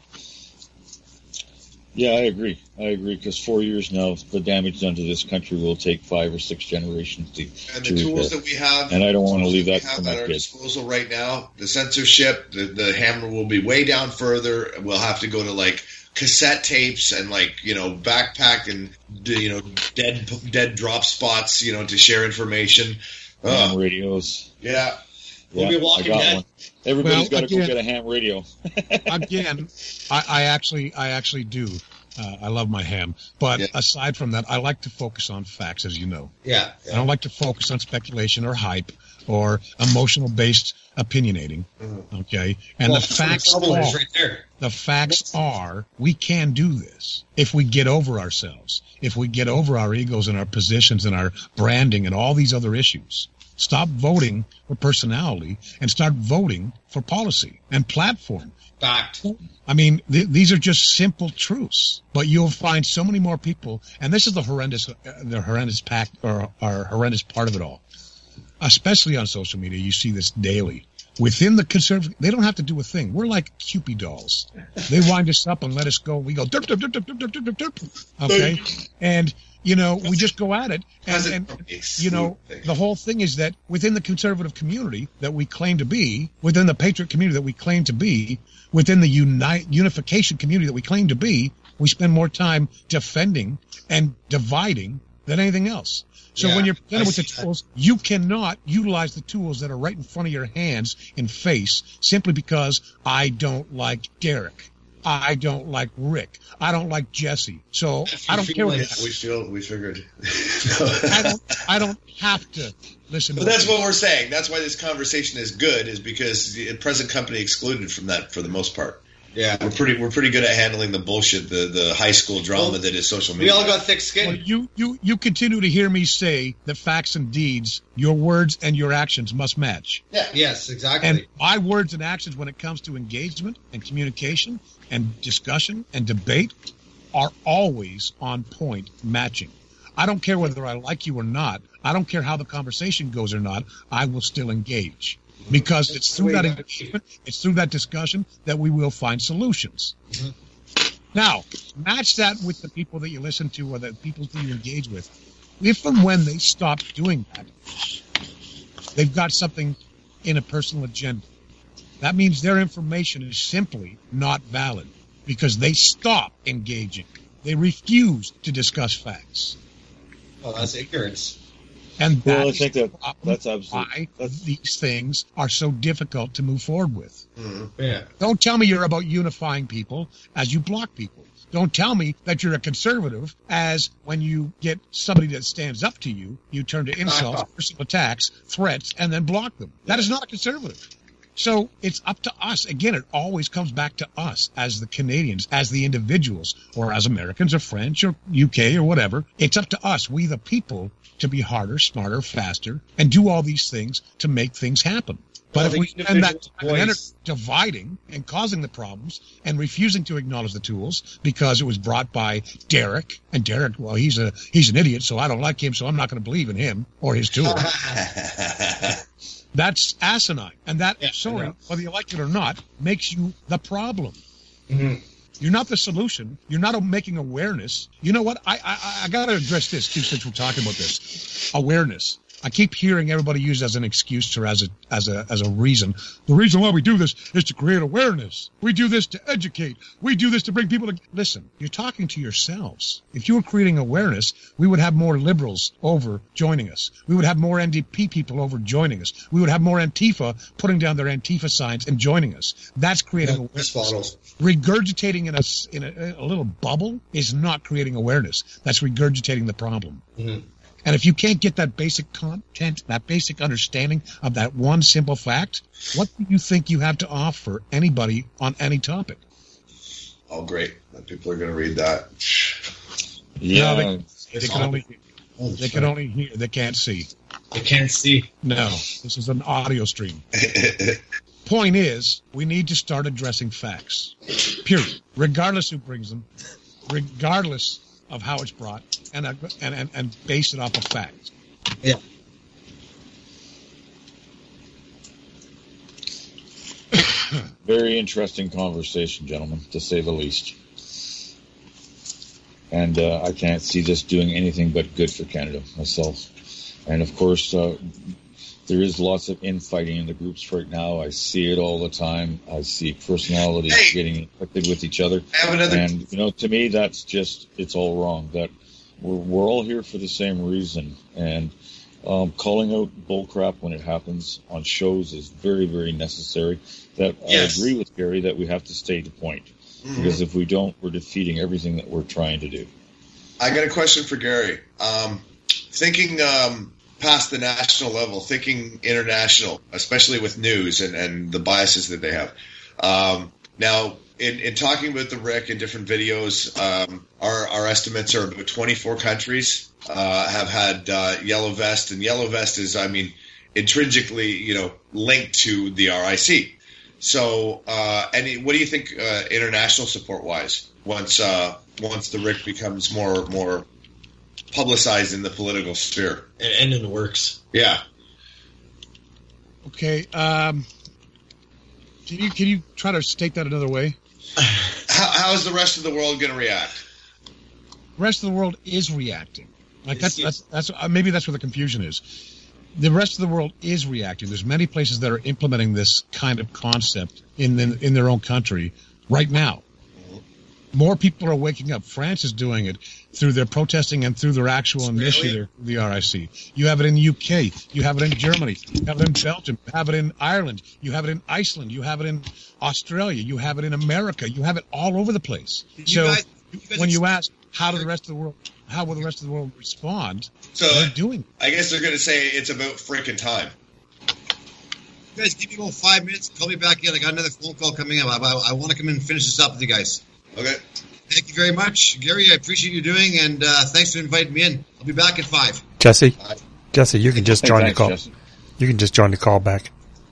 Yeah, I agree. Because 4 years now, the damage done to this country will take 5 or 6 generations to And the tools that we have, and I don't want to leave that have for my at our kids. disposal right now. The censorship, the hammer will be way down further. We'll have to go to like cassette tapes and backpack and dead drop spots, to share information. Ham radios. Yeah. We'll be walking dead. One. Everybody's got to go again- get a ham radio. Again, I actually do. I love my ham. But aside from that, I like to focus on facts, as you know. Yeah. I don't like to focus on speculation or hype or emotional-based opinionating. Okay? And the facts are we can do this if we get over ourselves, if we get over our egos and our positions and our branding and all these other issues. Stop voting for personality and start voting for policy and platform. Fact. I mean, these are just simple truths, but you'll find so many more people, and this is the horrendous part of it all. Especially on social media, you see this daily. Within the conservative, they don't have to do a thing. We're like Cupid dolls. They wind us up and let us go. We go derp, derp, derp, derp, derp, derp, derp, derp. Okay, and we just go at it. And the whole thing is that within the conservative community that we claim to be, within the patriot community that we claim to be, within the unification community that we claim to be, we spend more time defending and dividing than anything else. So when you're presented with the tools, you cannot utilize the tools that are right in front of your hands and face simply because I don't like Derek. I don't like Rick. I don't like Jesse. So I don't care what we figured. I don't have to listen to But that's what we're saying. That's why this conversation is good, is because the present company excluded from that for the most part. Yeah. We're pretty good at handling the bullshit, the high school drama that is social media. We all got thick skin. Well, you continue to hear me say that facts and deeds, your words and your actions must match. Yeah. Yes, exactly. And my words and actions when it comes to engagement and communication and discussion and debate are always on point, matching. I don't care whether I like you or not. I don't care how the conversation goes or not. I will still engage. Because it's through that engagement, it's through that discussion that we will find solutions. Mm-hmm. Now, match that with the people that you listen to or the people that you engage with. If and when they stop doing that, they've got something in a personal agenda. That means their information is simply not valid because they stop engaging. They refuse to discuss facts. Well, that's ignorance. And Well, I that's think that's absolutely why these things are so difficult to move forward with. Yeah. Don't tell me you're about unifying people as you block people. Don't tell me that you're a conservative as when you get somebody that stands up to you, you turn to insults, personal attacks, threats, and then block them. That is not a conservative. So it's up to us. Again, it always comes back to us as the Canadians, as the individuals, or as Americans or French or UK or whatever. It's up to us, we the people, to be harder, smarter, faster, and do all these things to make things happen. But if we spend that time and energy dividing and causing the problems and refusing to acknowledge the tools because it was brought by Derek, and Derek, well, he's an idiot, so I don't like him, so I'm not going to believe in him or his tools. That's asinine. And that, whether you like it or not, makes you the problem. Mm-hmm. You're not the solution. You're not making awareness. You know what? I got to address this, too, since we're talking about this. Awareness. I keep hearing everybody use as an excuse or as a reason. The reason why we do this is to create awareness. We do this to educate. We do this to bring people to... Listen, you're talking to yourselves. If you were creating awareness, we would have more liberals over joining us. We would have more NDP people over joining us. We would have more Antifa putting down their Antifa signs and joining us. That's creating awareness. Regurgitating in a little bubble is not creating awareness. That's regurgitating the problem. Mm-hmm. And if you can't get that basic content, that basic understanding of that one simple fact, what do you think you have to offer anybody on any topic? Oh, great. People are going to read that. Yeah. No, they can only hear. They can't see. They can't see. No, this is an audio stream. Point is, we need to start addressing facts. Period. Regardless who brings them, regardless of how it's brought, and base it off of facts. Yeah. Very interesting conversation, gentlemen, to say the least. And I can't see this doing anything but good for Canada myself. And of course, there is lots of infighting in the groups right now. I see it all the time. I see personalities getting inflicted with each other. And, to me, that's just, it's all wrong. That we're all here for the same reason. And calling out bullcrap when it happens on shows is very, very necessary. That yes. I agree with Gary that we have to stay to point. Mm-hmm. Because if we don't, we're defeating everything that we're trying to do. I got a question for Gary. Thinking past the national level, thinking international, especially with news and the biases that they have. Now, in talking about the Rick in different videos, our estimates are about 24 countries have had Yellow Vest, and Yellow Vest is, intrinsically, linked to the RIC. So, what do you think international support-wise once the Rick becomes more publicized in the political sphere and in the works? Yeah. Okay. Can you try to state that another way? How is the rest of the world going to react? The rest of the world is reacting. Like that's maybe that's where the confusion is. The rest of the world is reacting. There's many places that are implementing this kind of concept in their own country right now. More people are waking up. France is doing it through their protesting and through their actual initiative, the RIC. You have it in the UK. You have it in Germany. You have it in Belgium. You have it in Ireland. You have it in Iceland. You have it in Australia. You have it in America. You have it all over the place. When you ask how will the rest of the world respond, they're doing it. I guess they're going to say it's about frickin' time. You guys give me about 5 minutes. Call me back in. I got another phone call coming up. I want to come in and finish this up with you guys. Okay. Thank you very much, Gary. I appreciate you doing, and thanks for inviting me in. I'll be back at 5. Jesse, you can just join the call. Jesse. You can just join the call back.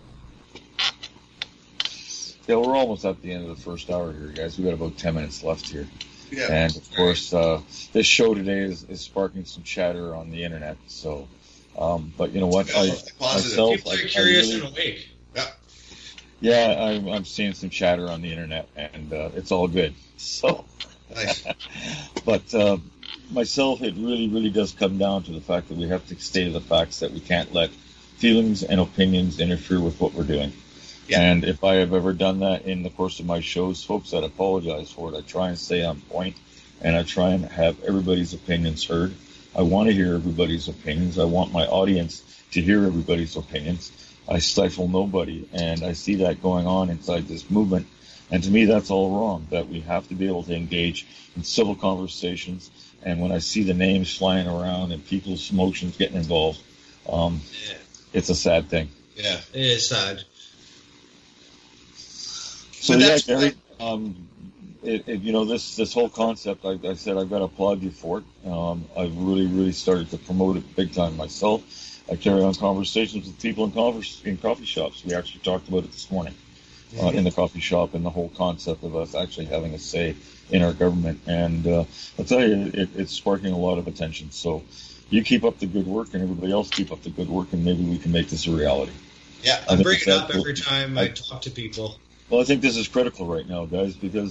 Yeah, we're almost at the end of the first hour here, guys. We've got about 10 minutes left here. Yeah. And, of course, this show today is sparking some chatter on the Internet. So, but you know what? People are curious and awake. Yeah, I'm seeing some chatter on the Internet, and it's all good. So, nice. But myself, it really, really does come down to the fact that we have to stay to the facts, that we can't let feelings and opinions interfere with what we're doing. Yeah. And if I have ever done that in the course of my shows, folks, I'd apologize for it. I try and stay on point, and I try and have everybody's opinions heard. I want to hear everybody's opinions. I want my audience to hear everybody's opinions. I stifle nobody, and I see that going on inside this movement. And to me, that's all wrong, that we have to be able to engage in civil conversations. And when I see the names flying around and people's emotions getting involved, it's a sad thing. Yeah, it is sad. So yeah, Gary, this whole concept, I said I've got to applaud you for it. I've really started to promote it big time myself. I carry on conversations with people in coffee shops. We actually talked about it this morning in the coffee shop, and the whole concept of us actually having a say in our government. And I'll tell you, it's sparking a lot of attention. So you keep up the good work, and everybody else keep up the good work, and maybe we can make this a reality. Yeah, I bring it up every time I talk to people. Well, I think this is critical right now, guys, because,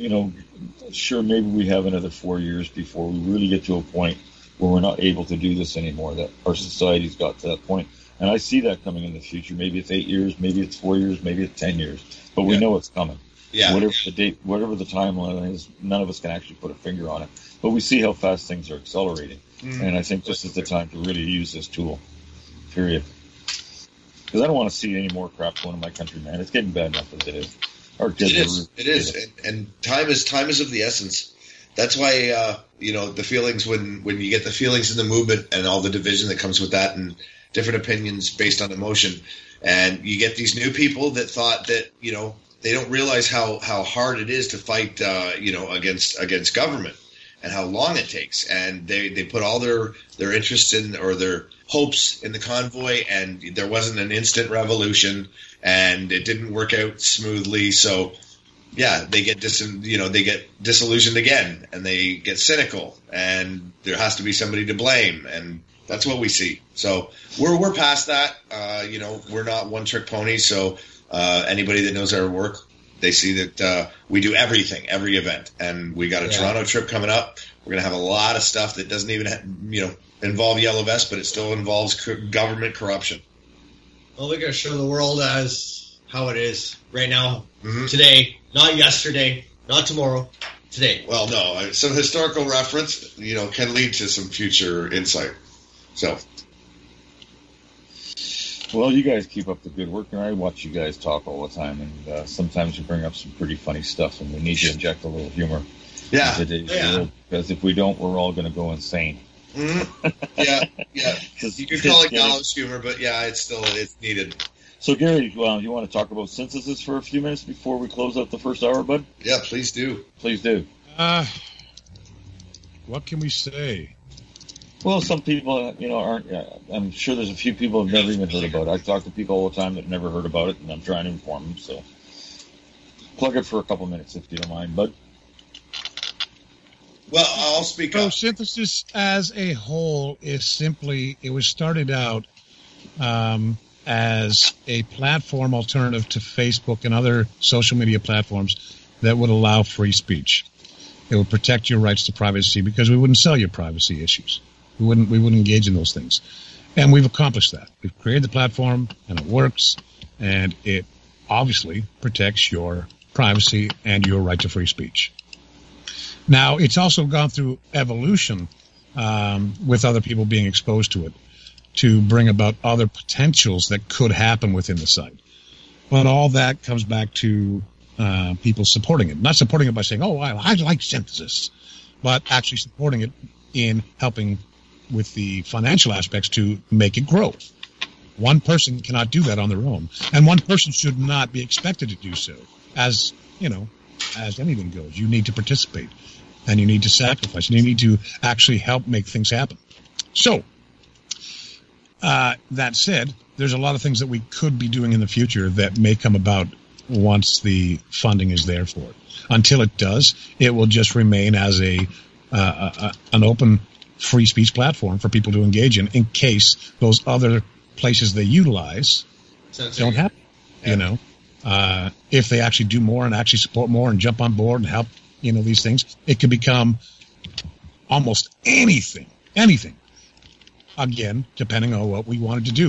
sure, maybe we have another 4 years before we really get to a point where we're not able to do this anymore, that our society's got to that point. And I see that coming in the future. Maybe it's 8 years, maybe it's 4 years, maybe it's 10 years. But we know it's coming. Yeah. Whatever the date, whatever the timeline is, none of us can actually put a finger on it. But we see how fast things are accelerating. And I think this is the time to really use this tool, period. Because I don't want to see any more crap going in my country, man. It's getting bad enough as it is. It is. And time is of the essence. That's why, the feelings, when you get the feelings in the movement and all the division that comes with that and different opinions based on emotion, and you get these new people that thought that, they don't realize how hard it is to fight, against government and how long it takes. And they put all their interests in, or their hopes in, the convoy, and there wasn't an instant revolution, and it didn't work out smoothly. So, yeah, they get disillusioned again, and they get cynical, and there has to be somebody to blame, and that's what we see. So we're past that. We're not one-trick ponies. So anybody that knows our work, they see that we do everything, every event, and we got a Toronto trip coming up. We're gonna have a lot of stuff that doesn't even involve Yellow Vest, but it still involves government corruption. Well, we're gonna show the world as how it is right now, today, not yesterday, not tomorrow, today. Well, no, some historical reference, can lead to some future insight. So. Well, you guys keep up the good work, and I watch you guys talk all the time, and sometimes you bring up some pretty funny stuff, and we need to inject a little humor into today's world, because if we don't, we're all going to go insane. Mm-hmm. Yeah. You could call it gallows humor, but it's needed. So, Gary, you want to talk about synthesis for a few minutes before we close out the first hour, bud? Yeah, please do. Please do. What can we say? Well, some people, aren't. I'm sure there's a few people who've never even heard about it. I talk to people all the time that have never heard about it, and I'm trying to inform them. So, plug it for a couple minutes if you don't mind, bud. Well, I'll speak up. Synthesis as a whole is simply, it was started out as a platform alternative to Facebook and other social media platforms that would allow free speech. It would protect your rights to privacy because we wouldn't sell your privacy issues. We wouldn't engage in those things. And we've accomplished that. We've created the platform, and it works, and it obviously protects your privacy and your right to free speech. Now, it's also gone through evolution with other people being exposed to it to bring about other potentials that could happen within the site. But all that comes back to people supporting it. Not supporting it by saying, I like synthesis, but actually supporting it in helping with the financial aspects to make it grow. One person cannot do that on their own, and one person should not be expected to do so. As anything goes, you need to participate, and you need to sacrifice, and you need to actually help make things happen. So, that said, there's a lot of things that we could be doing in the future that may come about once the funding is there for it. Until it does, it will just remain as an open free speech platform for people to engage in case those other places they utilize don't happen. If they actually do more and actually support more and jump on board and help, these things, it could become almost anything. Again, depending on what we wanted to do.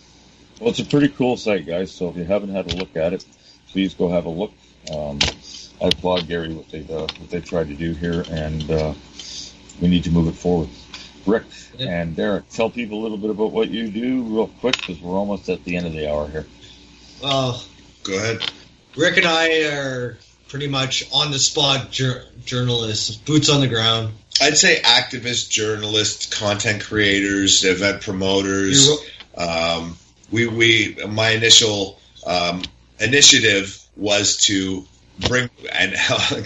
Well, it's a pretty cool site, guys. So if you haven't had a look at it, please go have a look. I applaud Gary what they tried to do here, and we need to move it forward. Rick and Derek, tell people a little bit about what you do real quick, because we're almost at the end of the hour here. Well, Go ahead. Rick and I are pretty much on-the-spot journalists, boots on the ground. I'd say activists, journalists, content creators, event promoters. My initial initiative was to bring, and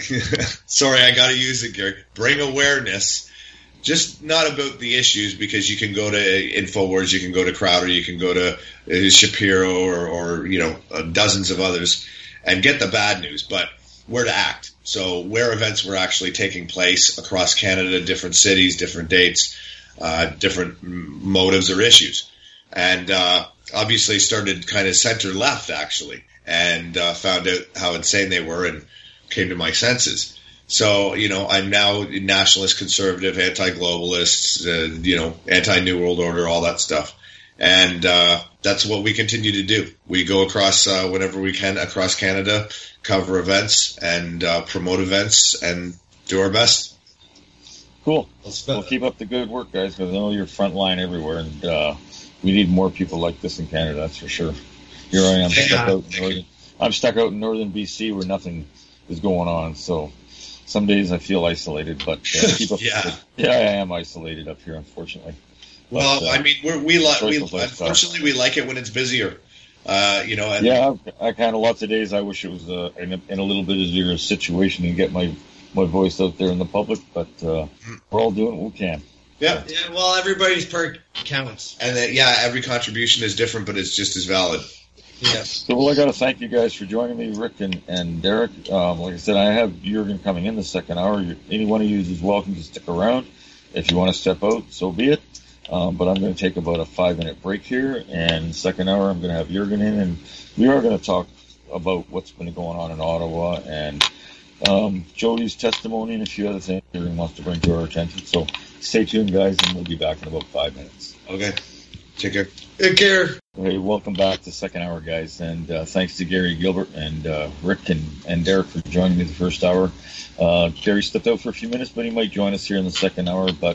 sorry, I got to use it, Gary. Bring awareness. Just not about the issues, because you can go to InfoWars, you can go to Crowder, you can go to Shapiro or dozens of others and get the bad news, but where to act. So where events were actually taking place across Canada, different cities, different dates, different motives or issues. And obviously started kind of center left, actually, and found out how insane they were and came to my senses. So, I'm now nationalist, conservative, anti-globalist, anti-New World Order, all that stuff. And that's what we continue to do. We go across, whenever we can, across Canada, cover events and promote events and do our best. Cool. Well, keep up the good work, guys, because I know you're frontline everywhere, and we need more people like this in Canada, that's for sure. Here I am, I'm stuck out in northern BC where nothing is going on, so... Some days I feel isolated, but keep up. Yeah, I am isolated up here, unfortunately. Well, unfortunately, we like it when it's busier. And yeah, I kind of lots of days I wish it was in a little bit easier situation and get my voice out there in the public, but we're all doing what we can. Yeah. Yeah. Well, everybody's part counts, and every contribution is different, but it's just as valid. Yeah. So, I got to thank you guys for joining me, Rick and Derek. Like I said, I have Jurgen coming in the second hour. Any one of you is welcome to stick around. If you want to step out, so be it. But I'm going to take about a 5-minute break here, and second hour I'm going to have Jurgen in, and we are going to talk about what's been going on in Ottawa and Jody's testimony and a few other things Jurgen wants to bring to our attention. So stay tuned, guys, and we'll be back in about 5 minutes. Okay. Take care. Take care. Hey, welcome back to second hour, guys, and thanks to Gary Gilbert and Rick and Derek for joining me the first hour. Gary stepped out for a few minutes, but he might join us here in the second hour. But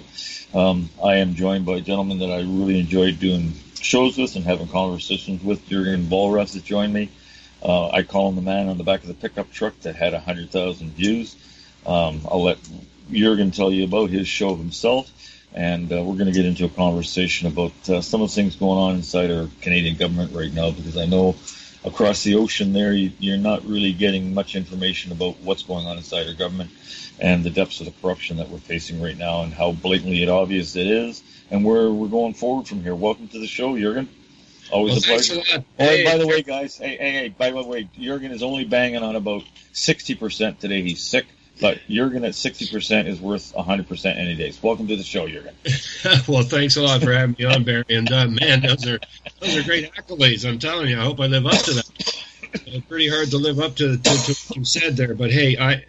I am joined by a gentleman that I really enjoyed doing shows with and having conversations with. Jurgen Vollrath has joined me. I call him the man on the back of the pickup truck that had 100,000 views. I'll let Jurgen tell you about his show himself. And we're going to get into a conversation about some of the things going on inside our Canadian government right now, because I know across the ocean there, you're not really getting much information about what's going on inside our government and the depths of the corruption that we're facing right now and how blatantly obvious it is and where we're going forward from here. Welcome to the show, Jurgen. Always a pleasure. Hey, by the way, guys, by the way, Jurgen is only banging on about 60% today. He's sick. But Jurgen at 60% is worth 100% any day. Welcome to the show, Jurgen. Well, thanks a lot for having me on, Barry. And man, those are great accolades. I'm telling you, I hope I live up to that. It's pretty hard to live up to what you said there. But hey,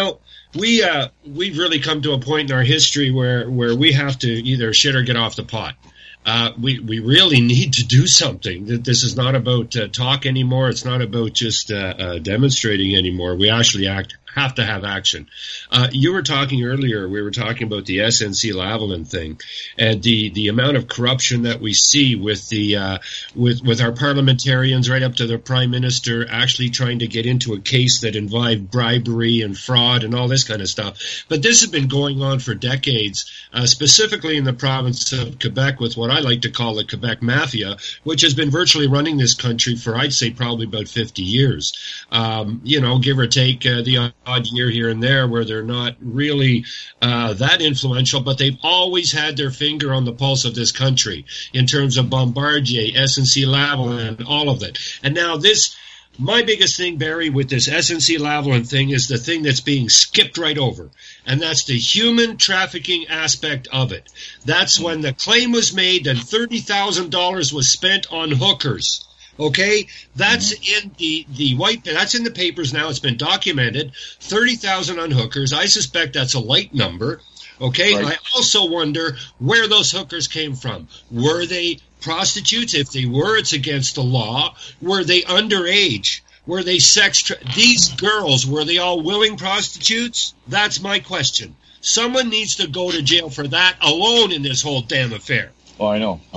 we've really come to a point in our history where we have to either shit or get off the pot. We really need to do something. This is not about talk anymore. It's not about just demonstrating anymore. We actually have to have action. You were talking earlier, we were talking about the SNC-Lavalin thing and the amount of corruption that we see with the with our parliamentarians right up to the Prime Minister actually trying to get into a case that involved bribery and fraud and all this kind of stuff. But this has been going on for decades, specifically in the province of Quebec with what I like to call the Quebec Mafia, which has been virtually running this country for, I'd say, probably about 50 years. Give or take the odd year here and there where they're not really that influential, but they've always had their finger on the pulse of this country in terms of Bombardier, SNC-Lavalin, all of it. And now my biggest thing, Barry, with this SNC-Lavalin thing is the thing that's being skipped right over, and that's the human trafficking aspect of it. That's when the claim was made that $30,000 was spent on hookers. Okay, that's in the white. That's in the papers now. It's been documented. 30,000 on hookers. I suspect that's a light number. Okay, right. I also wonder where those hookers came from. Were they prostitutes? If they were, it's against the law. Were they underage? Were they these girls, were they all willing prostitutes? That's my question. Someone needs to go to jail for that alone in this whole damn affair. Oh, I know.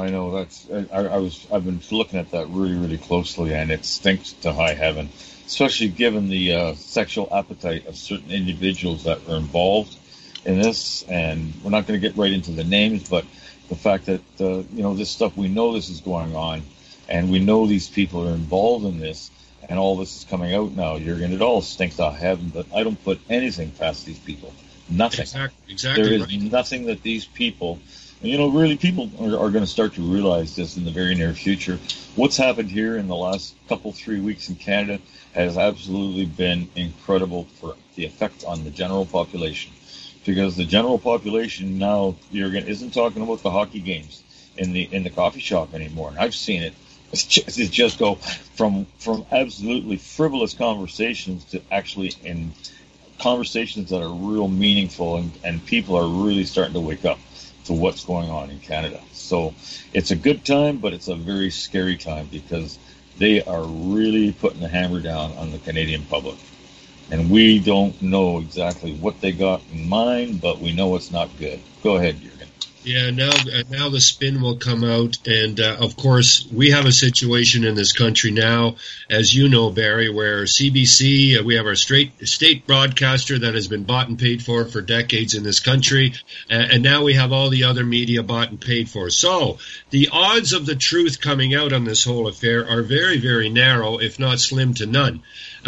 I've been looking at that really, really closely, and it stinks to high heaven, especially given the sexual appetite of certain individuals that were involved in this. And we're not going to get right into the names, but the fact that this stuff, we know this is going on, and we know these people are involved in this, and all this is coming out now. It all stinks to high heaven, but I don't put anything past these people. Nothing. Exactly. There is nothing that these people. Really, people are going to start to realize this in the very near future. What's happened here in the last 3 weeks in Canada has absolutely been incredible for the effect on the general population. Because the general population now, isn't talking about the hockey games in the coffee shop anymore. And I've seen it. It's just go from absolutely frivolous conversations to actually in conversations that are real meaningful, and people are really starting to wake up to what's going on in Canada. So it's a good time, but it's a very scary time because they are really putting the hammer down on the Canadian public. And we don't know exactly what they got in mind, but we know it's not good. Go ahead, Jürgen. Yeah, now the spin will come out, and of course we have a situation in this country now, as you know, Barry, where CBC, we have our state broadcaster that has been bought and paid for decades in this country, and now we have all the other media bought and paid for. So the odds of the truth coming out on this whole affair are very, very narrow, if not slim to none.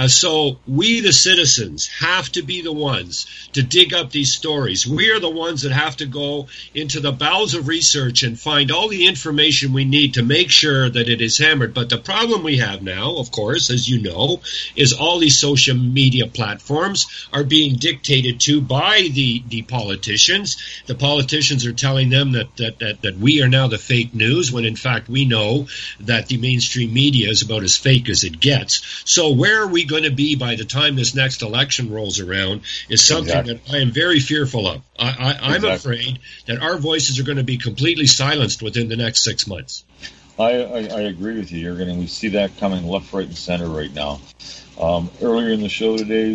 So we, the citizens, have to be the ones to dig up these stories. We are the ones that have to go into the bowels of research and find all the information we need to make sure that it is hammered. But the problem we have now, of course, as you know, is all these social media platforms are being dictated to by the politicians. The politicians are telling them that we are now the fake news, when in fact we know that the mainstream media is about as fake as it gets. So where are we going to be by the time this next election rolls around is something that I am very fearful of. I'm afraid that our voices are going to be completely silenced within the next 6 months. I agree with you, Jürgen, and we see that coming left, right, and center right now. Earlier in the show today,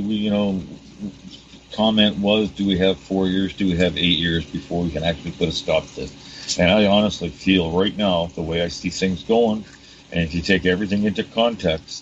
comment was, do we have 4 years, do we have 8 years before we can actually put a stop to this? And I honestly feel right now, the way I see things going, and if you take everything into context,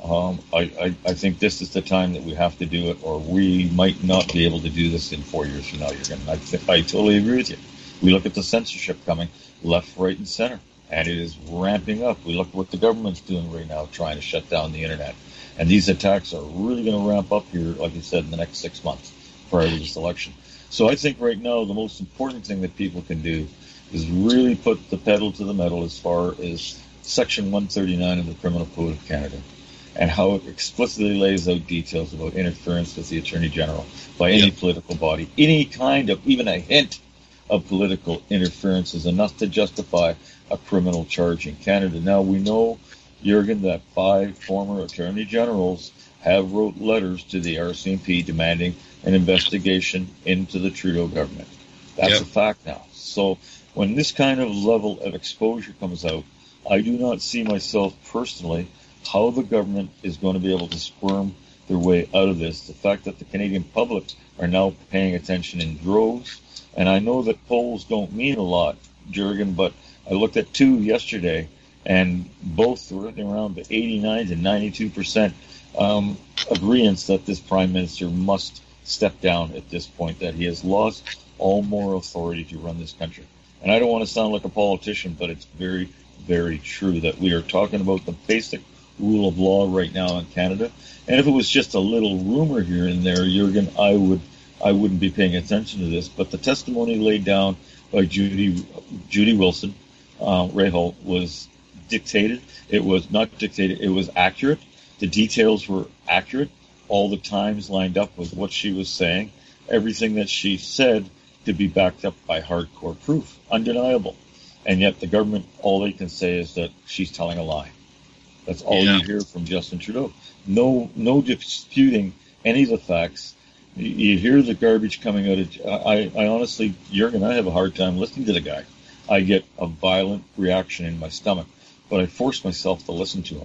I think this is the time that we have to do it, or we might not be able to do this in 4 years from now, Jürgen. I totally agree with you. We look at the censorship coming left, right, and center, and it is ramping up. We look at what the government's doing right now, trying to shut down the internet. And these attacks are really going to ramp up here, like you said, in the next 6 months prior to this election. So I think right now the most important thing that people can do is really put the pedal to the metal as far as Section 139 of the Criminal Code of Canada, and how it explicitly lays out details about interference with the Attorney General by any political body. Any kind of, even a hint of political interference is enough to justify a criminal charge in Canada. Now, we know, Jürgen, that 5 former Attorney Generals have wrote letters to the RCMP demanding an investigation into the Trudeau government. That's a fact now. So when this kind of level of exposure comes out, I do not see myself personally how the government is going to be able to squirm their way out of this. The fact that the Canadian public are now paying attention in droves, and I know that polls don't mean a lot, Jürgen, but I looked at 2 yesterday, and both were around the 89 to 92% agreement that this Prime Minister must step down at this point, that he has lost all moral authority to run this country. And I don't want to sound like a politician, but it's very, very true that we are talking about the basic rule of law right now in Canada. And if it was just a little rumor here and there, Jürgen, I wouldn't be paying attention to this. But the testimony laid down by Judy Wilson, Rayholt, was dictated. It was not dictated. It was accurate. The details were accurate. All the times lined up with what she was saying. Everything that she said to be backed up by hardcore proof, undeniable. And yet the government, all they can say is that she's telling a lie. That's all you hear from Justin Trudeau. No disputing any of the facts. You hear the garbage coming out of... I honestly, Jürgen, I have a hard time listening to the guy. I get a violent reaction in my stomach, but I force myself to listen to him.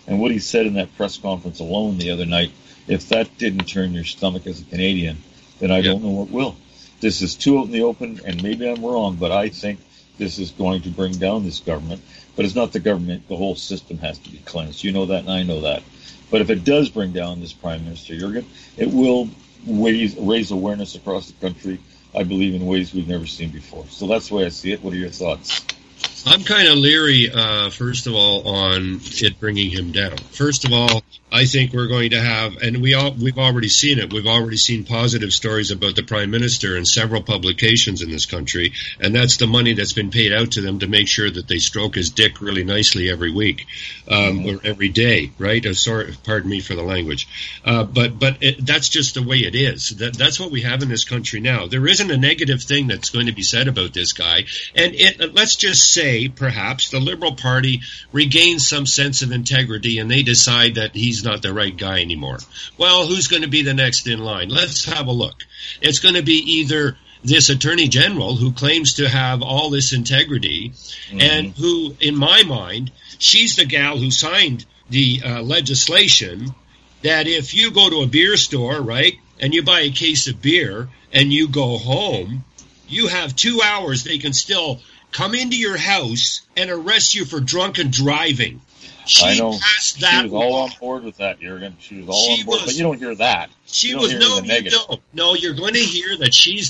And what he said in that press conference alone the other night, if that didn't turn your stomach as a Canadian, then I don't know what will. This is too out in the open, and maybe I'm wrong, but I think this is going to bring down this government. But it's not the government. The whole system has to be cleansed. You know that, and I know that. But if it does bring down this Prime Minister, Jurgen, it will raise awareness across the country, I believe, in ways we've never seen before. So that's the way I see it. What are your thoughts? I'm kind of leery, first of all, on it bringing him down. First of all, I think we're going to have, and we've already seen it. We've already seen positive stories about the Prime Minister in several publications in this country, and that's the money that's been paid out to them to make sure that they stroke his dick really nicely every week, or every day, right? Sorry, pardon me for the language, but that's just the way it is. That's what we have in this country now. There isn't a negative thing that's going to be said about this guy, and let's just say perhaps the Liberal Party regains some sense of integrity and they decide that he's not the right guy anymore. Well, who's going to be the next in line? Let's have a look. It's going to be either this Attorney General who claims to have all this integrity and who, in my mind, she's the gal who signed the legislation that if you go to a beer store, right, and you buy a case of beer and you go home, you have 2 hours. They can still come into your house and arrest you for drunken driving. I know. She was all on board with that, Jurgen. She was all on board, but you don't hear that. No, you're going to hear that she's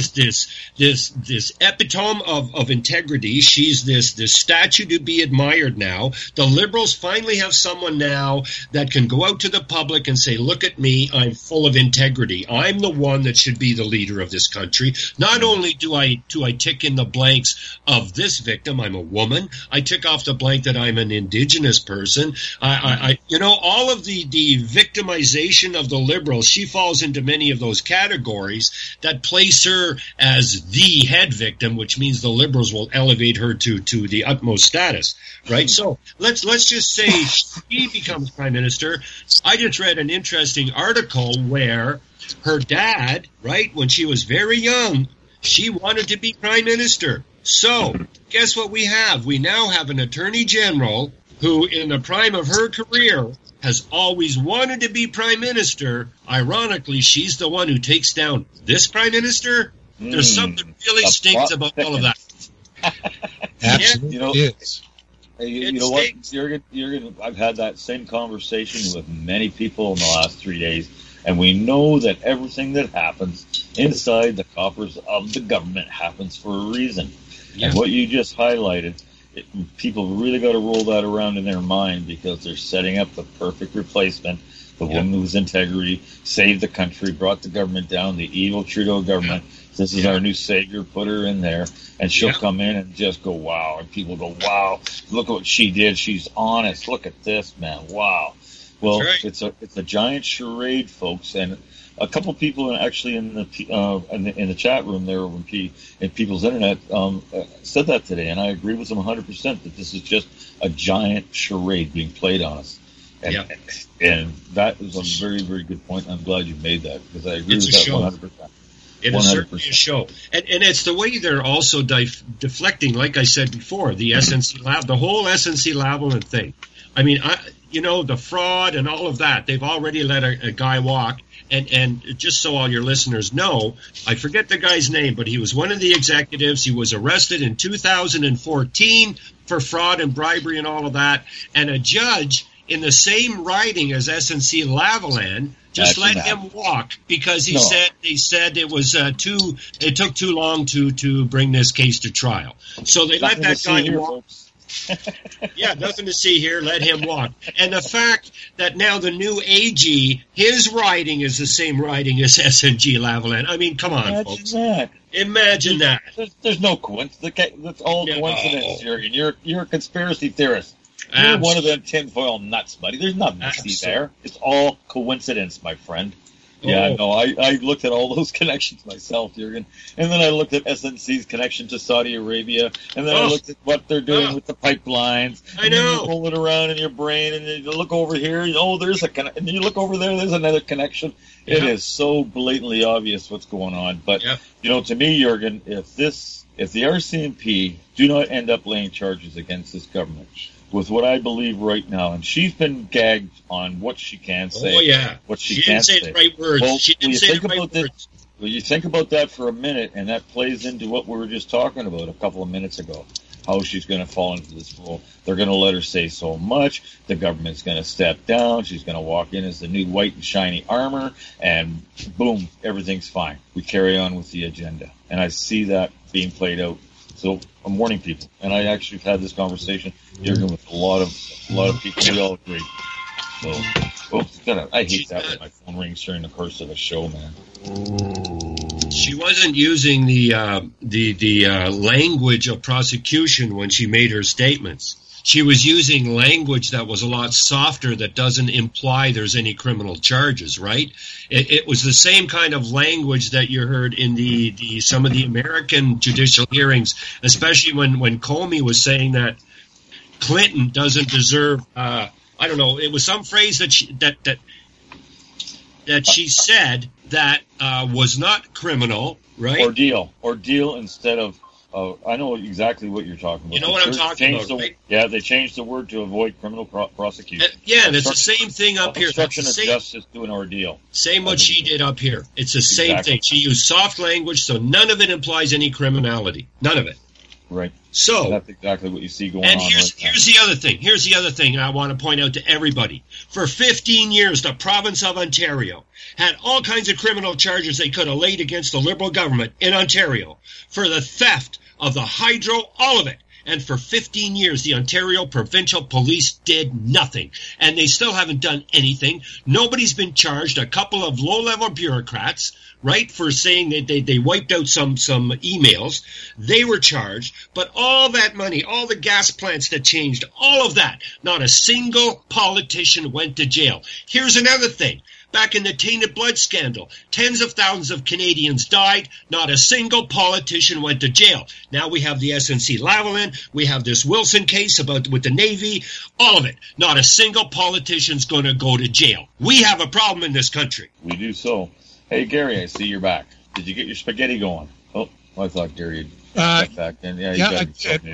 this epitome of integrity. She's this statue to be admired now. The Liberals finally have someone now that can go out to the public and say, look at me, I'm full of integrity. I'm the one that should be the leader of this country. Not only do I tick in the blanks of this victim, I'm a woman. I tick off the blank that I'm an Indigenous person. All of the victimization of the Liberals, she falls into many of those categories that place her as the head victim, which means the Liberals will elevate her to the utmost status, right? So let's just say she becomes Prime Minister. I just read an interesting article where her dad, right, when she was very young, she wanted to be Prime Minister. So guess what we have? We now have an Attorney General who, in the prime of her career, has always wanted to be Prime Minister. Ironically, she's the one who takes down this Prime Minister. There's something really stinks about all of that. Absolutely. You know what, Jurgen, I've had that same conversation with many people in the last 3 days, and we know that everything that happens inside the coffers of the government happens for a reason. Yeah. And what you just highlighted, people really got to roll that around in their mind, because they're setting up the perfect replacement. The woman whose integrity saved the country, brought the government down, the evil Trudeau government. This is our new savior. Put her in there, and she'll come in and just go, wow. And people go, wow, look at what she did. She's honest. Look at this, man. Wow. Well, it's a giant charade, folks. And a couple people actually in the chat room there in People's Internet said that today, and I agree with them 100% that this is just a giant charade being played on us. And that is a very, very good point. I'm glad you made that, because I agree with that 100%. It is certainly a show. And it's the way they're also deflecting, like I said before, the SNC Lab, the whole SNC Lavalin thing. I mean, the fraud and all of that, they've already let a guy walk. And just so all your listeners know, I forget the guy's name, but he was one of the executives. He was arrested in 2014 for fraud and bribery and all of that. And a judge in the same riding as SNC Lavalin just let him walk, because they said it was it took too long to bring this case to trial. So they let that guy walk. Nothing to see here. Let him walk. And the fact that now the new AG, his riding is the same riding as SNC Lavalin. I mean, come on, folks. Imagine that. There's no coincidence. That's all coincidence, Jurgen. You're a conspiracy theorist. You're one of them tinfoil nuts, buddy. There's nothing to see there. It's all coincidence, my friend. Yeah, no, I looked at all those connections myself, Jurgen. And then I looked at SNC's connection to Saudi Arabia. And then I looked at what they're doing with the pipelines. I know. You pull it around in your brain, and you look over here, there's a connection. And then you look over there's another connection. It is so blatantly obvious what's going on. But, to me, Jurgen, if the RCMP do not end up laying charges against this government, with what I believe right now, and she's been gagged on what she can say. Oh, yeah. What she didn't can't say the right words. Well, She didn't say the right words. Well, you think about that for a minute, and that plays into what we were just talking about a couple of minutes ago, how she's going to fall into this role. They're going to let her say so much. The government's going to step down. She's going to walk in as the new white and shiny armor, and boom, everything's fine. We carry on with the agenda. And I see that being played out. So I'm warning people. And I actually have had this conversation, Jürgen, with a lot of people. We all agree. So, I hate that when my phone rings during the course of a show, man. She wasn't using the language of prosecution when she made her statements. She was using language that was a lot softer, that doesn't imply there's any criminal charges, right? It was the same kind of language that you heard in some of the American judicial hearings, especially when Comey was saying that Clinton doesn't deserve. I don't know. It was some phrase that she said that was not criminal, right? Ordeal instead of. I know exactly what you're talking about. You know what I'm talking about, right? Yeah, they changed the word to avoid criminal prosecution. And it's the same thing up here. Obstruction of justice to an ordeal. Same what she did up here. It's the same thing. She used soft language, so none of it implies any criminality. None of it. Right. So that's exactly what you see going on. And here's the other thing. Here's the other thing I want to point out to everybody. For 15 years, the province of Ontario had all kinds of criminal charges they could have laid against the Liberal government in Ontario for the theft of the hydro, all of it. And for 15 years, the Ontario Provincial Police did nothing. And they still haven't done anything. Nobody's been charged. A couple of low-level bureaucrats, right, for saying that they wiped out some emails. They were charged. But all that money, all the gas plants that changed, all of that, not a single politician went to jail. Here's another thing. Back in the tainted blood scandal, tens of thousands of Canadians died. Not a single politician went to jail. Now we have the SNC-Lavalin. We have this Wilson case with the Navy. All of it. Not a single politician's going to go to jail. We have a problem in this country. We do so. Hey, Gary, I see you're back. Did you get your spaghetti going? Oh, I thought Gary had back then. Yeah,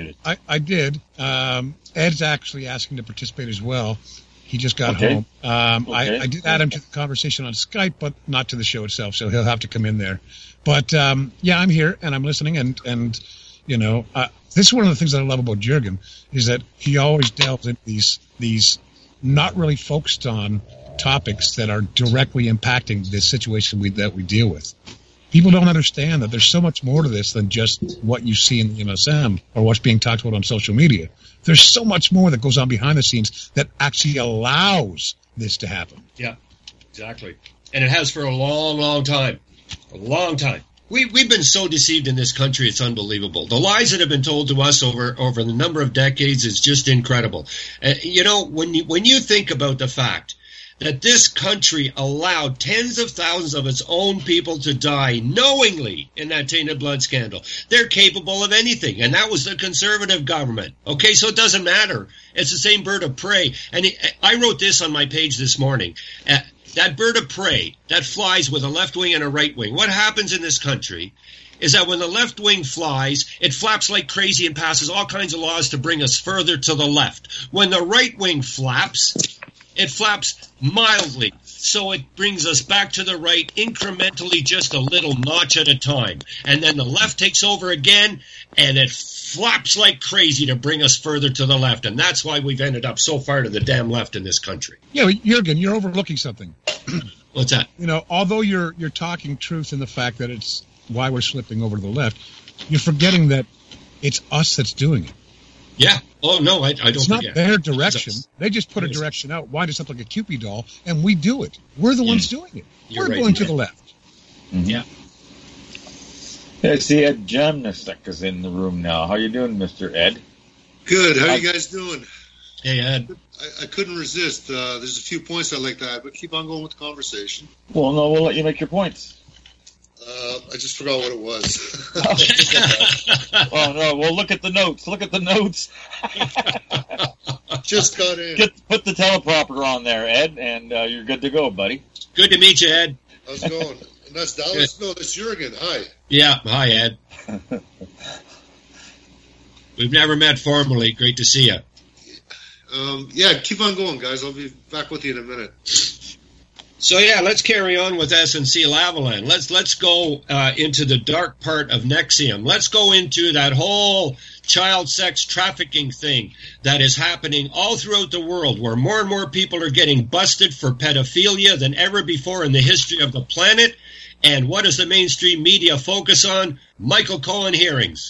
I did. Ed's actually asking to participate as well. He just got home. I did add him to the conversation on Skype, but not to the show itself, so he'll have to come in there. But, I'm here, and I'm listening, and this is one of the things that I love about Jürgen, is that he always delves into these not really focused on topics that are directly impacting this situation that we deal with. People don't understand that there's so much more to this than just what you see in the MSM or what's being talked about on social media. There's so much more that goes on behind the scenes that actually allows this to happen. Yeah, exactly. And it has for a long, long time. A long time. We've been so deceived in this country, it's unbelievable. The lies that have been told to us over the number of decades is just incredible. When you think about the fact that this country allowed tens of thousands of its own people to die knowingly in that tainted blood scandal. They're capable of anything, and that was the Conservative government. Okay, so it doesn't matter. It's the same bird of prey. And I wrote this on my page this morning. That bird of prey that flies with a left wing and a right wing, what happens in this country is that when the left wing flies, it flaps like crazy and passes all kinds of laws to bring us further to the left. When the right wing flaps, it flaps mildly, so it brings us back to the right incrementally, just a little notch at a time. And then the left takes over again, and it flaps like crazy to bring us further to the left. And that's why we've ended up so far to the damn left in this country. Yeah, Jürgen, you're overlooking something. What's that? Although you're talking truth in the fact that it's why we're slipping over to the left, you're forgetting that it's us that's doing it. Yeah. Oh, no, I don't It's not their direction. They just put a direction out, wind us up like a Cupid doll, and we do it. We're the ones doing it. We're going to the left. Mm-hmm. Yeah. Hey, I see Ed Jamnisek is in the room now. How you doing, Mr. Ed? Good. How you guys doing? Hey, Ed. I couldn't resist. There's a few points I'd like to add, but keep on going with the conversation. Well, no, we'll let you make your points. I just forgot what it was. Oh, no. Well, look at the notes. Look at the notes. Just got in. Put the teleprompter on there, Ed, and you're good to go, buddy. Good to meet you, Ed. How's it going? And that's Dallas? No, that's Jürgen. Hi. Yeah. Hi, Ed. We've never met formally. Great to see you. Yeah, keep on going, guys. I'll be back with you in a minute. So yeah, let's carry on with SNC-Lavalin. Let's go into the dark part of NXIVM. Let's go into that whole child sex trafficking thing that is happening all throughout the world, where more and more people are getting busted for pedophilia than ever before in the history of the planet. And what does the mainstream media focus on? Michael Cohen hearings.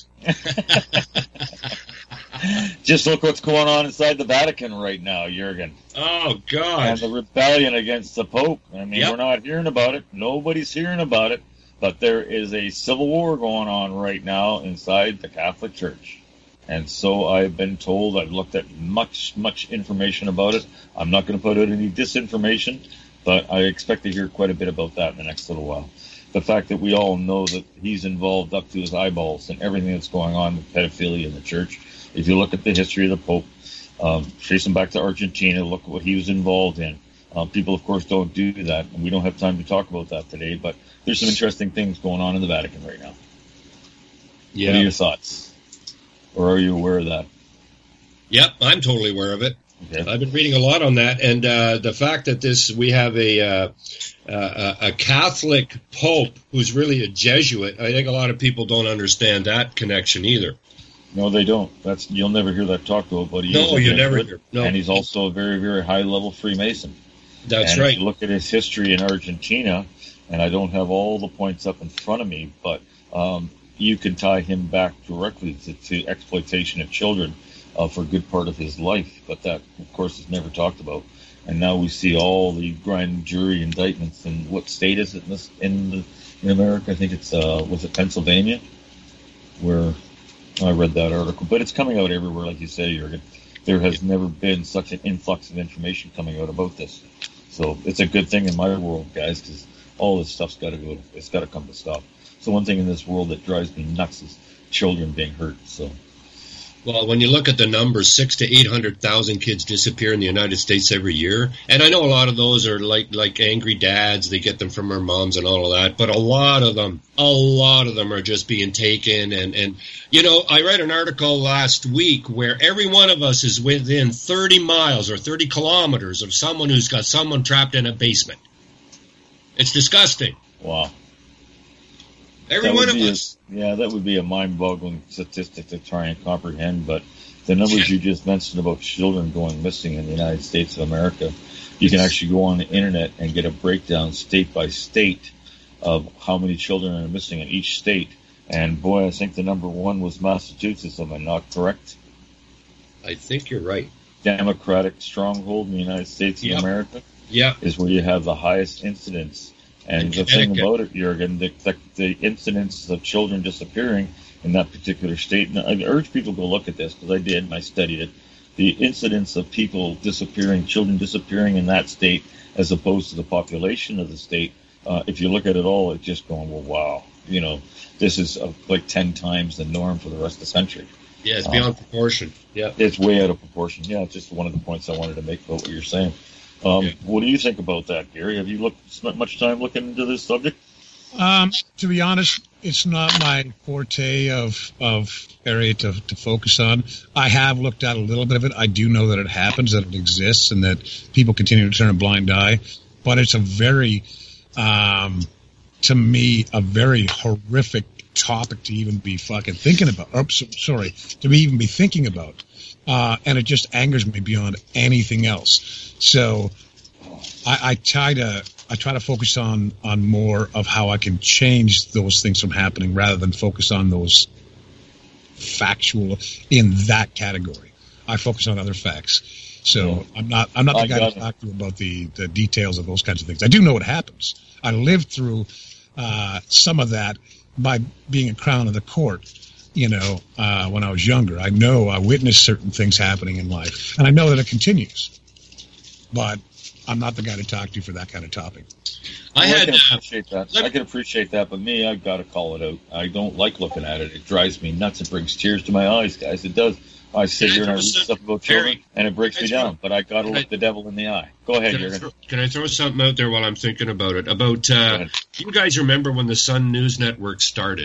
Just look what's going on inside the Vatican right now, Jurgen. Oh, God. And the rebellion against the Pope. I mean, Yep. We're not hearing about it. Nobody's hearing about it. But there is a civil war going on right now inside the Catholic Church. And so I've been told. I've looked at much information about it. I'm not going to put out any disinformation, but I expect to hear quite a bit about that in the next little while. The fact that we all know that he's involved up to his eyeballs in everything that's going on with pedophilia in the church. If you look at the history of the Pope, trace him back to Argentina, look at what he was involved in. People, of course, don't do that, and we don't have time to talk about that today, but there's some interesting things going on in the Vatican right now. Yeah. What are your thoughts? Or are you aware of that? Yep, I'm totally aware of it. Okay. I've been reading a lot on that, and the fact that we have a Catholic Pope who's really a Jesuit, I think a lot of people don't understand that connection either. No, they don't. You'll never hear that talked about, but you never hear. No. And he's also a very, very high-level Freemason. That's right. If you look at his history in Argentina, and I don't have all the points up in front of me, but you can tie him back directly to exploitation of children for a good part of his life. But that, of course, is never talked about. And now we see all the grand jury indictments. And what state is it in America? I think it's was it Pennsylvania, where I read that article. But it's coming out everywhere, like you say, Jurgen. There has never been such an influx of information coming out about this. So it's a good thing in my world, guys, because all this stuff's got to go. It's got to come to stop. So one thing in this world that drives me nuts is children being hurt. So. Well, when you look at the numbers, 600,000 to 800,000 kids disappear in the United States every year. And I know a lot of those are like angry dads. They get them from their moms and all of that. But a lot of them are just being taken. And you know, I read an article last week where every one of us is within 30 miles or 30 kilometers of someone who's got someone trapped in a basement. It's disgusting. Wow. Every one of us. Yeah, that would be a mind-boggling statistic to try and comprehend, but the numbers you just mentioned about children going missing in the United States of America, you can actually go on the internet and get a breakdown state by state of how many children are missing in each state. And boy, I think the number one was Massachusetts, am I not correct? I think you're right. Democratic stronghold in the United States of America is where you have the highest incidence. And the thing about it, Jurgen, the incidence of children disappearing in that particular state, and I urge people to go look at this because I did and I studied it, the incidence of people disappearing, children disappearing in that state as opposed to the population of the state, if you look at it all, it's just going, well, wow, you know, this is like 10 times the norm for the rest of the country. Yeah, it's beyond proportion. Yeah, it's way out of proportion. Yeah, it's just one of the points I wanted to make about what you're saying. What do you think about that, Gary? Have you spent much time looking into this subject? To be honest, it's not my forte of area to focus on. I have looked at a little bit of it. I do know that it happens, that it exists, and that people continue to turn a blind eye. But it's a very, to me, a very horrific topic to even be fucking thinking about. To even be thinking about. And it just angers me beyond anything else. So I try to focus on more of how I can change those things from happening rather than focus on those factual in that category. I focus on other facts. So I'm not the guy to talk to you about the details of those kinds of things. I do know what happens. I lived through some of that by being a crown of the court. You know, when I was younger, I witnessed certain things happening in life, and I know that it continues. But I'm not the guy to talk to for that kind of topic. I can appreciate that. I can appreciate that, but me, I've got to call it out. I don't like looking at it. It drives me nuts. It brings tears to my eyes, guys. It does. I sit here and I read stuff about children, and it breaks me down. But I got to look the devil in the eye. Go ahead, Jurgen. Can I throw something out there while I'm thinking about it? You guys remember when the Sun News Network started?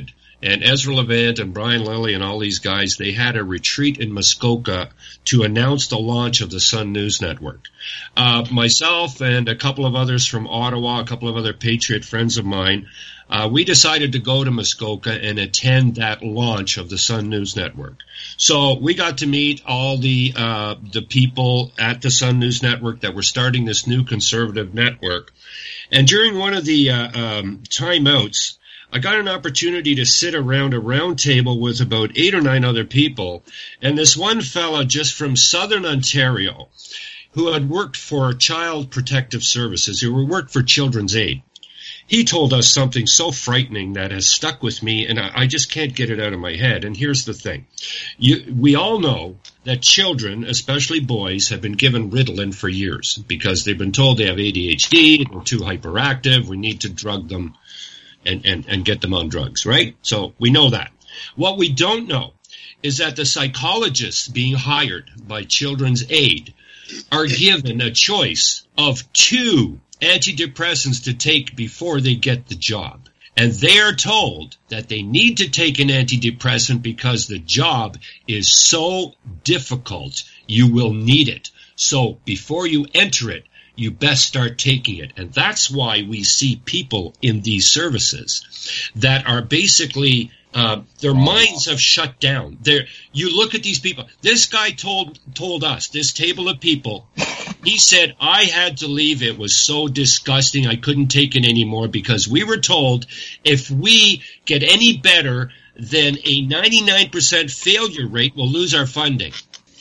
and Ezra Levant and Brian Lilly and all these guys, they had a retreat in Muskoka to announce the launch of the Sun News Network. Myself and a couple of others from Ottawa, a couple of other Patriot friends of mine, we decided to go to Muskoka and attend that launch of the Sun News Network. So we got to meet all the people at the Sun News Network that were starting this new conservative network. And during one of the timeouts, I got an opportunity to sit around a round table with about 8 or 9 other people, and this one fella just from southern Ontario who had worked for Child Protective Services, who worked for Children's Aid. He told us something so frightening that has stuck with me, and I just can't get it out of my head. And here's the thing. We all know that children, especially boys, have been given Ritalin for years because they've been told they have ADHD, they're too hyperactive, we need to drug them and get them on drugs, right? So we know that. What we don't know is that the psychologists being hired by Children's Aid are given a choice of 2 antidepressants to take before they get the job. And they are told that they need to take an antidepressant because the job is so difficult, you will need it. So before you enter it, you best start taking it. And that's why we see people in these services that are basically their minds have shut down. You look at these people. This guy told us, this table of people, he said, I had to leave. It was so disgusting. I couldn't take it anymore because we were told if we get any better than a 99% failure rate, we'll lose our funding.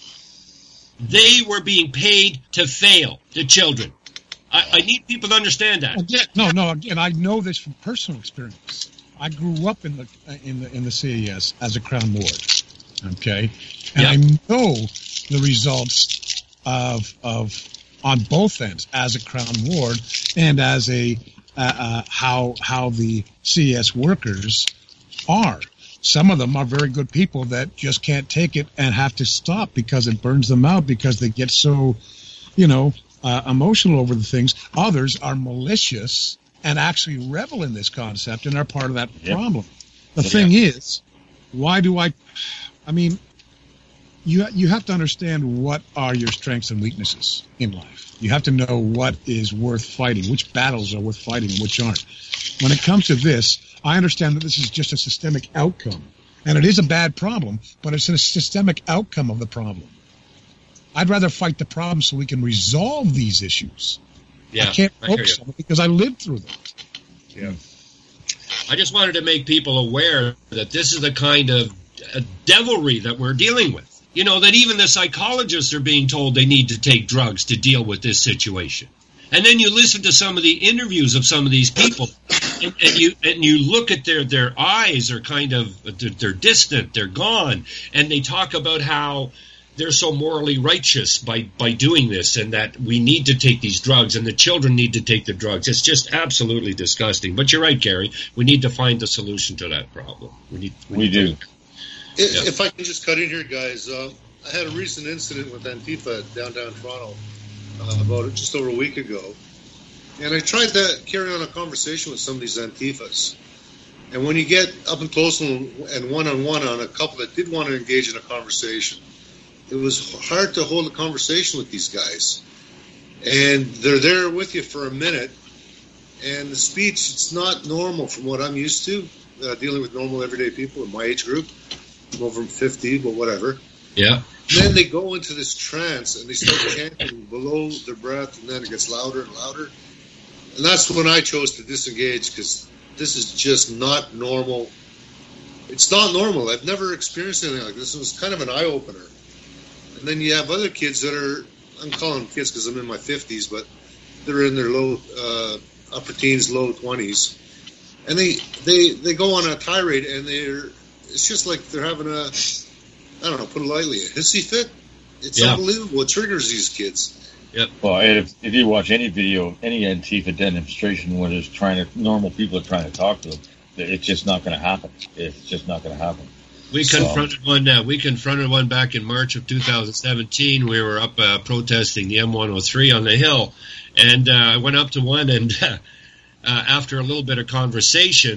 They were being paid to fail, the children. I need people to understand that. Again, I know this from personal experience. I grew up in the CES as a Crown Ward, okay, and I know the results of on both ends as a Crown Ward and as a how the CES workers are. Some of them are very good people that just can't take it and have to stop because it burns them out because they get so, emotional over the things. Others are malicious and actually revel in this concept and are part of that problem. The thing is, why do you have to understand what are your strengths and weaknesses in life. You have to know what is worth fighting, which battles are worth fighting and which aren't. When it comes to this, I understand that this is just a systemic outcome. And it is a bad problem, but it's a systemic outcome of the problem. I'd rather fight the problem so we can resolve these issues. Yeah, I can't focus on it because I lived through them. Yeah. I just wanted to make people aware that this is the kind of devilry that we're dealing with. That even the psychologists are being told they need to take drugs to deal with this situation. And then you listen to some of the interviews of some of these people, and you look at their eyes are kind of, they're distant, they're gone, and they talk about how they're so morally righteous by doing this and that we need to take these drugs and the children need to take the drugs. It's just absolutely disgusting. But you're right, Gary. We need to find a solution to that problem. We do. If I can just cut in here, guys, I had a recent incident with Antifa downtown Toronto about just over a week ago. And I tried to carry on a conversation with some of these Antifas. And when you get up and close and one-on-one on a couple that did want to engage in a conversation, it was hard to hold a conversation with these guys. And they're there with you for a minute. And the speech, it's not normal from what I'm used to, dealing with normal everyday people in my age group. I'm over 50, but whatever. Yeah. And then they go into this trance and they start chanting below their breath, and then it gets louder and louder. And that's when I chose to disengage because this is just not normal. It's not normal. I've never experienced anything like this. It was kind of an eye-opener. And then you have other kids that are, I'm calling them kids because I'm in my 50s, but they're in their upper teens, low 20s. And they go on a tirade, and it's just like they're having a, I don't know, put it lightly, a hissy fit. It's unbelievable what triggers these kids. Yep. Well, if you watch any video, any Antifa demonstration where normal people are trying to talk to them, it's just not going to happen. It's just not going to happen. We confronted one. We confronted one back in March of 2017. We were up protesting the M103 on the Hill, and I went up to one, and after a little bit of conversation,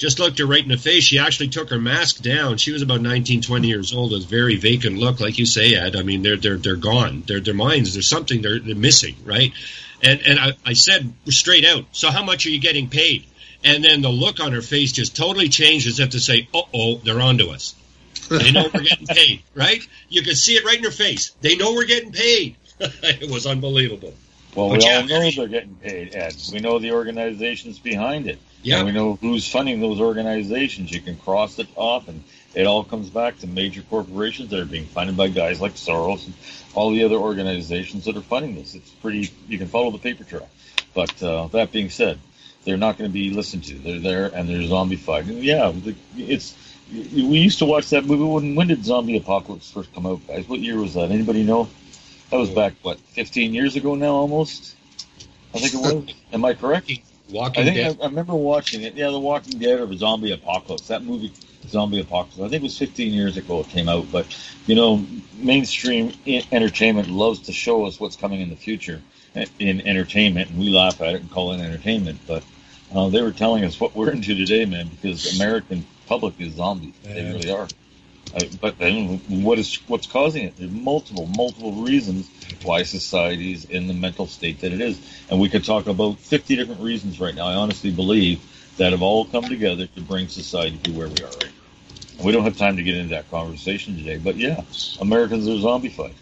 Just looked her right in the face. She actually took her mask down. She was about 19, 20 years old. It was a very vacant look, like you say, Ed. I mean, they're gone. Their minds, there's something they're missing, right? And I said straight out, so how much are you getting paid? And then the look on her face just totally changed, as if to say, uh-oh, they're onto us. They know we're getting paid, right? You could see it right in her face. They know we're getting paid. It was unbelievable. Well, we all know they're getting paid, Ed. We know the organizations behind it. Yeah. And we know who's funding those organizations. You can cross it off, and it all comes back to major corporations that are being funded by guys like Soros and all the other organizations that are funding this. It's pretty, you can follow the paper trail. But that being said, they're not going to be listened to. They're there, and they're zombified. And yeah, we used to watch that movie. When did Zombie Apocalypse first come out, guys? What year was that? Anybody know? That was back, 15 years ago now, almost? I think it was. Am I correct? I remember watching it. Yeah, The Walking Dead or the Zombie Apocalypse. That movie, Zombie Apocalypse, I think it was 15 years ago it came out. But, mainstream entertainment loves to show us what's coming in the future in entertainment, and we laugh at it and call it entertainment. But they were telling us what we're into today, man, because American public is zombies. They really are. But then what's causing it? There's multiple reasons why society is in the mental state that it is. And we could talk about 50 different reasons right now, I honestly believe, that have all come together to bring society to where we are right now. And we don't have time to get into that conversation today. But yeah, Americans are zombified.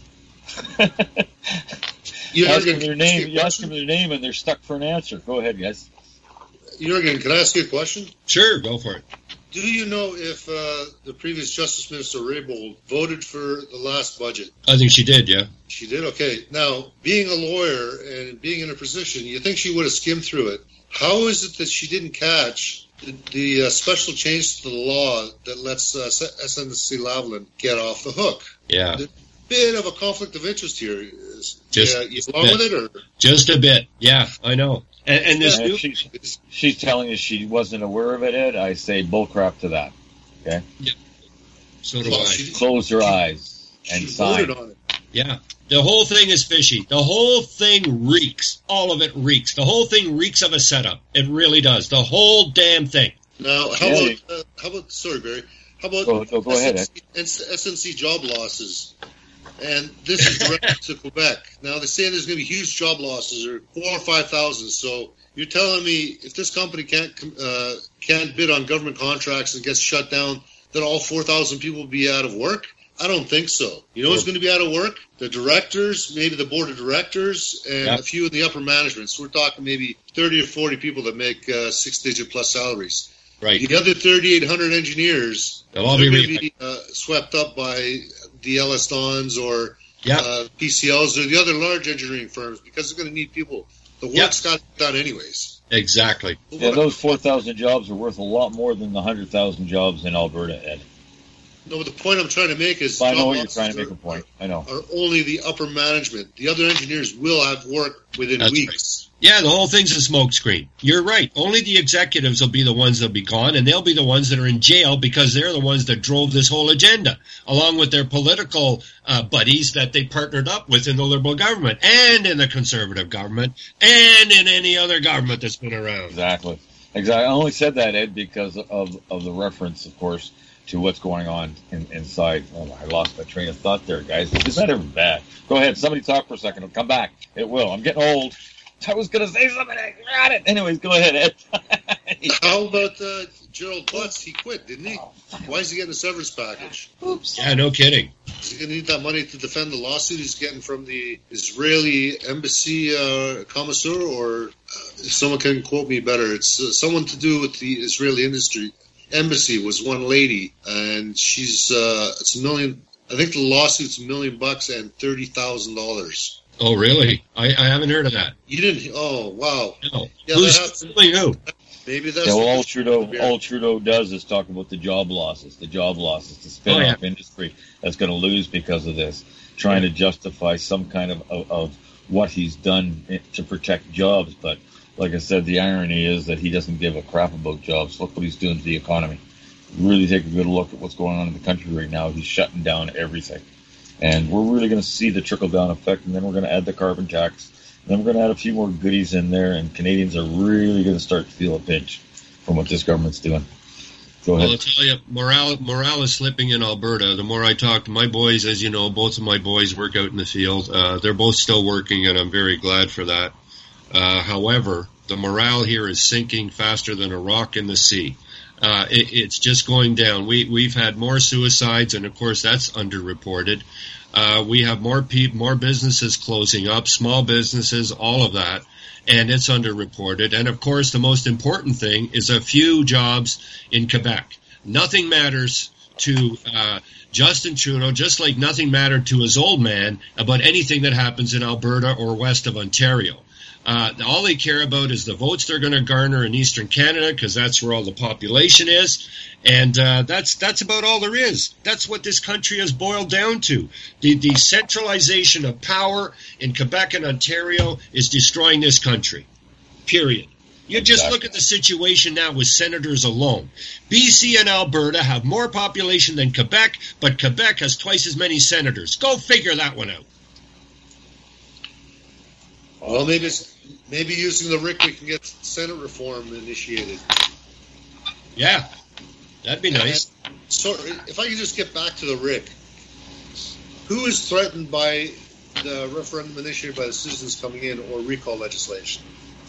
You ask them their name and they're stuck for an answer. Go ahead, guys. Jürgen, can I ask you a question? Sure, go for it. Do you know if the previous Justice Minister Raybould voted for the last budget? I think she did, yeah. She did? Okay. Now, being a lawyer and being in a position, you think she would have skimmed through it. How is it that she didn't catch the special change to the law that lets SNC-Lavalin get off the hook? Yeah. There's a bit of a conflict of interest here. You along with it? Or? Just a bit, yeah, I know. And this she's telling us she wasn't aware of it, Ed. I say bullcrap to that. Okay. Yeah. So do I. Close your eyes and sign. On it. Yeah. The whole thing is fishy. The whole thing reeks. All of it reeks. The whole thing reeks of a setup. It really does. The whole damn thing. Now, how about? Sorry, Barry. How about go ahead, Ed. SNC job losses? And this is direct to Quebec. Now, they're saying there's going to be huge job losses, or 4,000 or 5,000. So you're telling me if this company can't bid on government contracts and gets shut down, that all 4,000 people will be out of work? I don't think so. You know who's going to be out of work? The directors, maybe the board of directors, and a few in the upper management. So we're talking maybe 30 or 40 people that make six-digit plus salaries. Right. The other 3,800 engineers, they'll all be swept up by the LS Dons or PCLs or the other large engineering firms, because they're going to need people. The work's got done anyways. Exactly. Yeah, those 4,000 jobs are worth a lot more than the 100,000 jobs in Alberta, Ed. No, but the point I'm trying to make is... I know what you're trying to make a point. I know. Are only the upper management. The other engineers will have work within weeks. Right. Yeah, the whole thing's a smokescreen. You're right. Only the executives will be the ones that'll be gone, and they'll be the ones that are in jail because they're the ones that drove this whole agenda, along with their political buddies that they partnered up with in the Liberal government and in the Conservative government and in any other government that's been around. Exactly. I only said that, Ed, because of the reference, of course, to what's going on inside. Oh, I lost my train of thought there, guys. It's not ever bad. Go ahead. Somebody talk for a second. It'll come back. It will. I'm getting old. I was going to say something. I got it. Anyways, go ahead, Ed. How about Gerald Butts? He quit, didn't he? Why is he getting a severance package? Oops. Yeah, no kidding. Is he going to need that money to defend the lawsuit he's getting from the Israeli embassy commissar? Or someone can quote me better. It's someone to do with the Israeli embassy was one lady, and she's it's $1 million. I think the lawsuit's $1 million and $30,000. Oh, really? I haven't heard of that. You didn't? Oh, wow. No. Yeah, who? Maybe that's all Trudeau does is talk about the job losses, the spin-off industry that's going to lose because of this, trying to justify some kind of what he's done to protect jobs. But like I said, the irony is that he doesn't give a crap about jobs. Look what he's doing to the economy. Really take a good look at what's going on in the country right now. He's shutting down everything. And we're really going to see the trickle-down effect, and then we're going to add the carbon tax, and then we're going to add a few more goodies in there, and Canadians are really going to start to feel a pinch. from what this government's doing. Go ahead. Well, I'll tell you, morale is slipping in Alberta. The more I talk to my boys, as you know, both of my boys work out in the field. They're both still working, and I'm very glad for that. However, the morale here is sinking faster than a rock in the sea. It's just going down. We've had more suicides, and of course that's underreported. We have more businesses closing up, small businesses, all of that, and it's underreported. And of course, the most important thing is a few jobs in Quebec. Nothing matters to Justin Trudeau, just like nothing mattered to his old man about anything that happens in Alberta or west of Ontario. All they care about is the votes they're going to garner in Eastern Canada, because that's where all the population is, and that's about all there is. That's what this country has boiled down to. The centralization of power in Quebec and Ontario is destroying this country, period. You just look at the situation now with senators alone. BC and Alberta have more population than Quebec, but Quebec has twice as many senators. Go figure that one out. Well, maybe using the RIC we can get Senate reform initiated. Yeah, that'd be nice. So, if I could just get back to the RIC, who is threatened by the referendum initiated by the citizens coming in or recall legislation?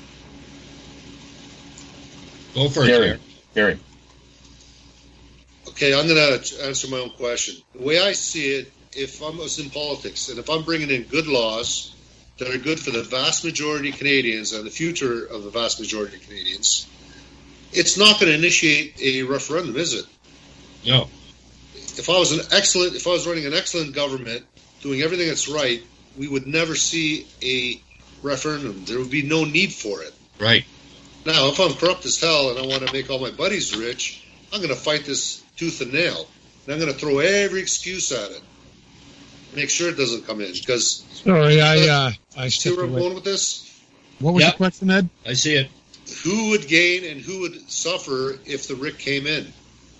Go for it, Gary. Okay, I'm going to answer my own question. The way I see it, if I was in politics and if I'm bringing in good laws that are good for the vast majority of Canadians and the future of the vast majority of Canadians, it's not going to initiate a referendum, is it? No. If I was running an excellent government, doing everything that's right, we would never see a referendum. There would be no need for it. Right. Now, if I'm corrupt as hell and I want to make all my buddies rich, I'm going to fight this tooth and nail. And I'm going to throw every excuse at it. Make sure it doesn't come in. Because sorry, I see where I'm going with this? What was the question, Ed? I see it. Who would gain and who would suffer if the RIC came in?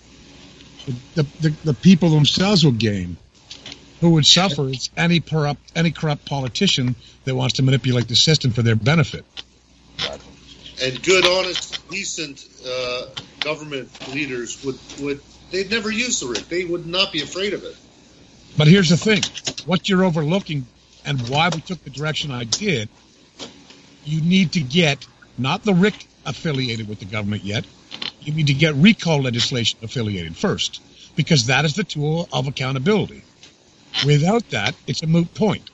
The people themselves will gain. Who would suffer is any corrupt politician that wants to manipulate the system for their benefit. And good, honest, decent government leaders they'd never use the RIC. They would not be afraid of it. But here's the thing. What you're overlooking and why we took the direction I did, you need to get not the RIC affiliated with the government yet. You need to get recall legislation affiliated first, because that is the tool of accountability. Without that, it's a moot point.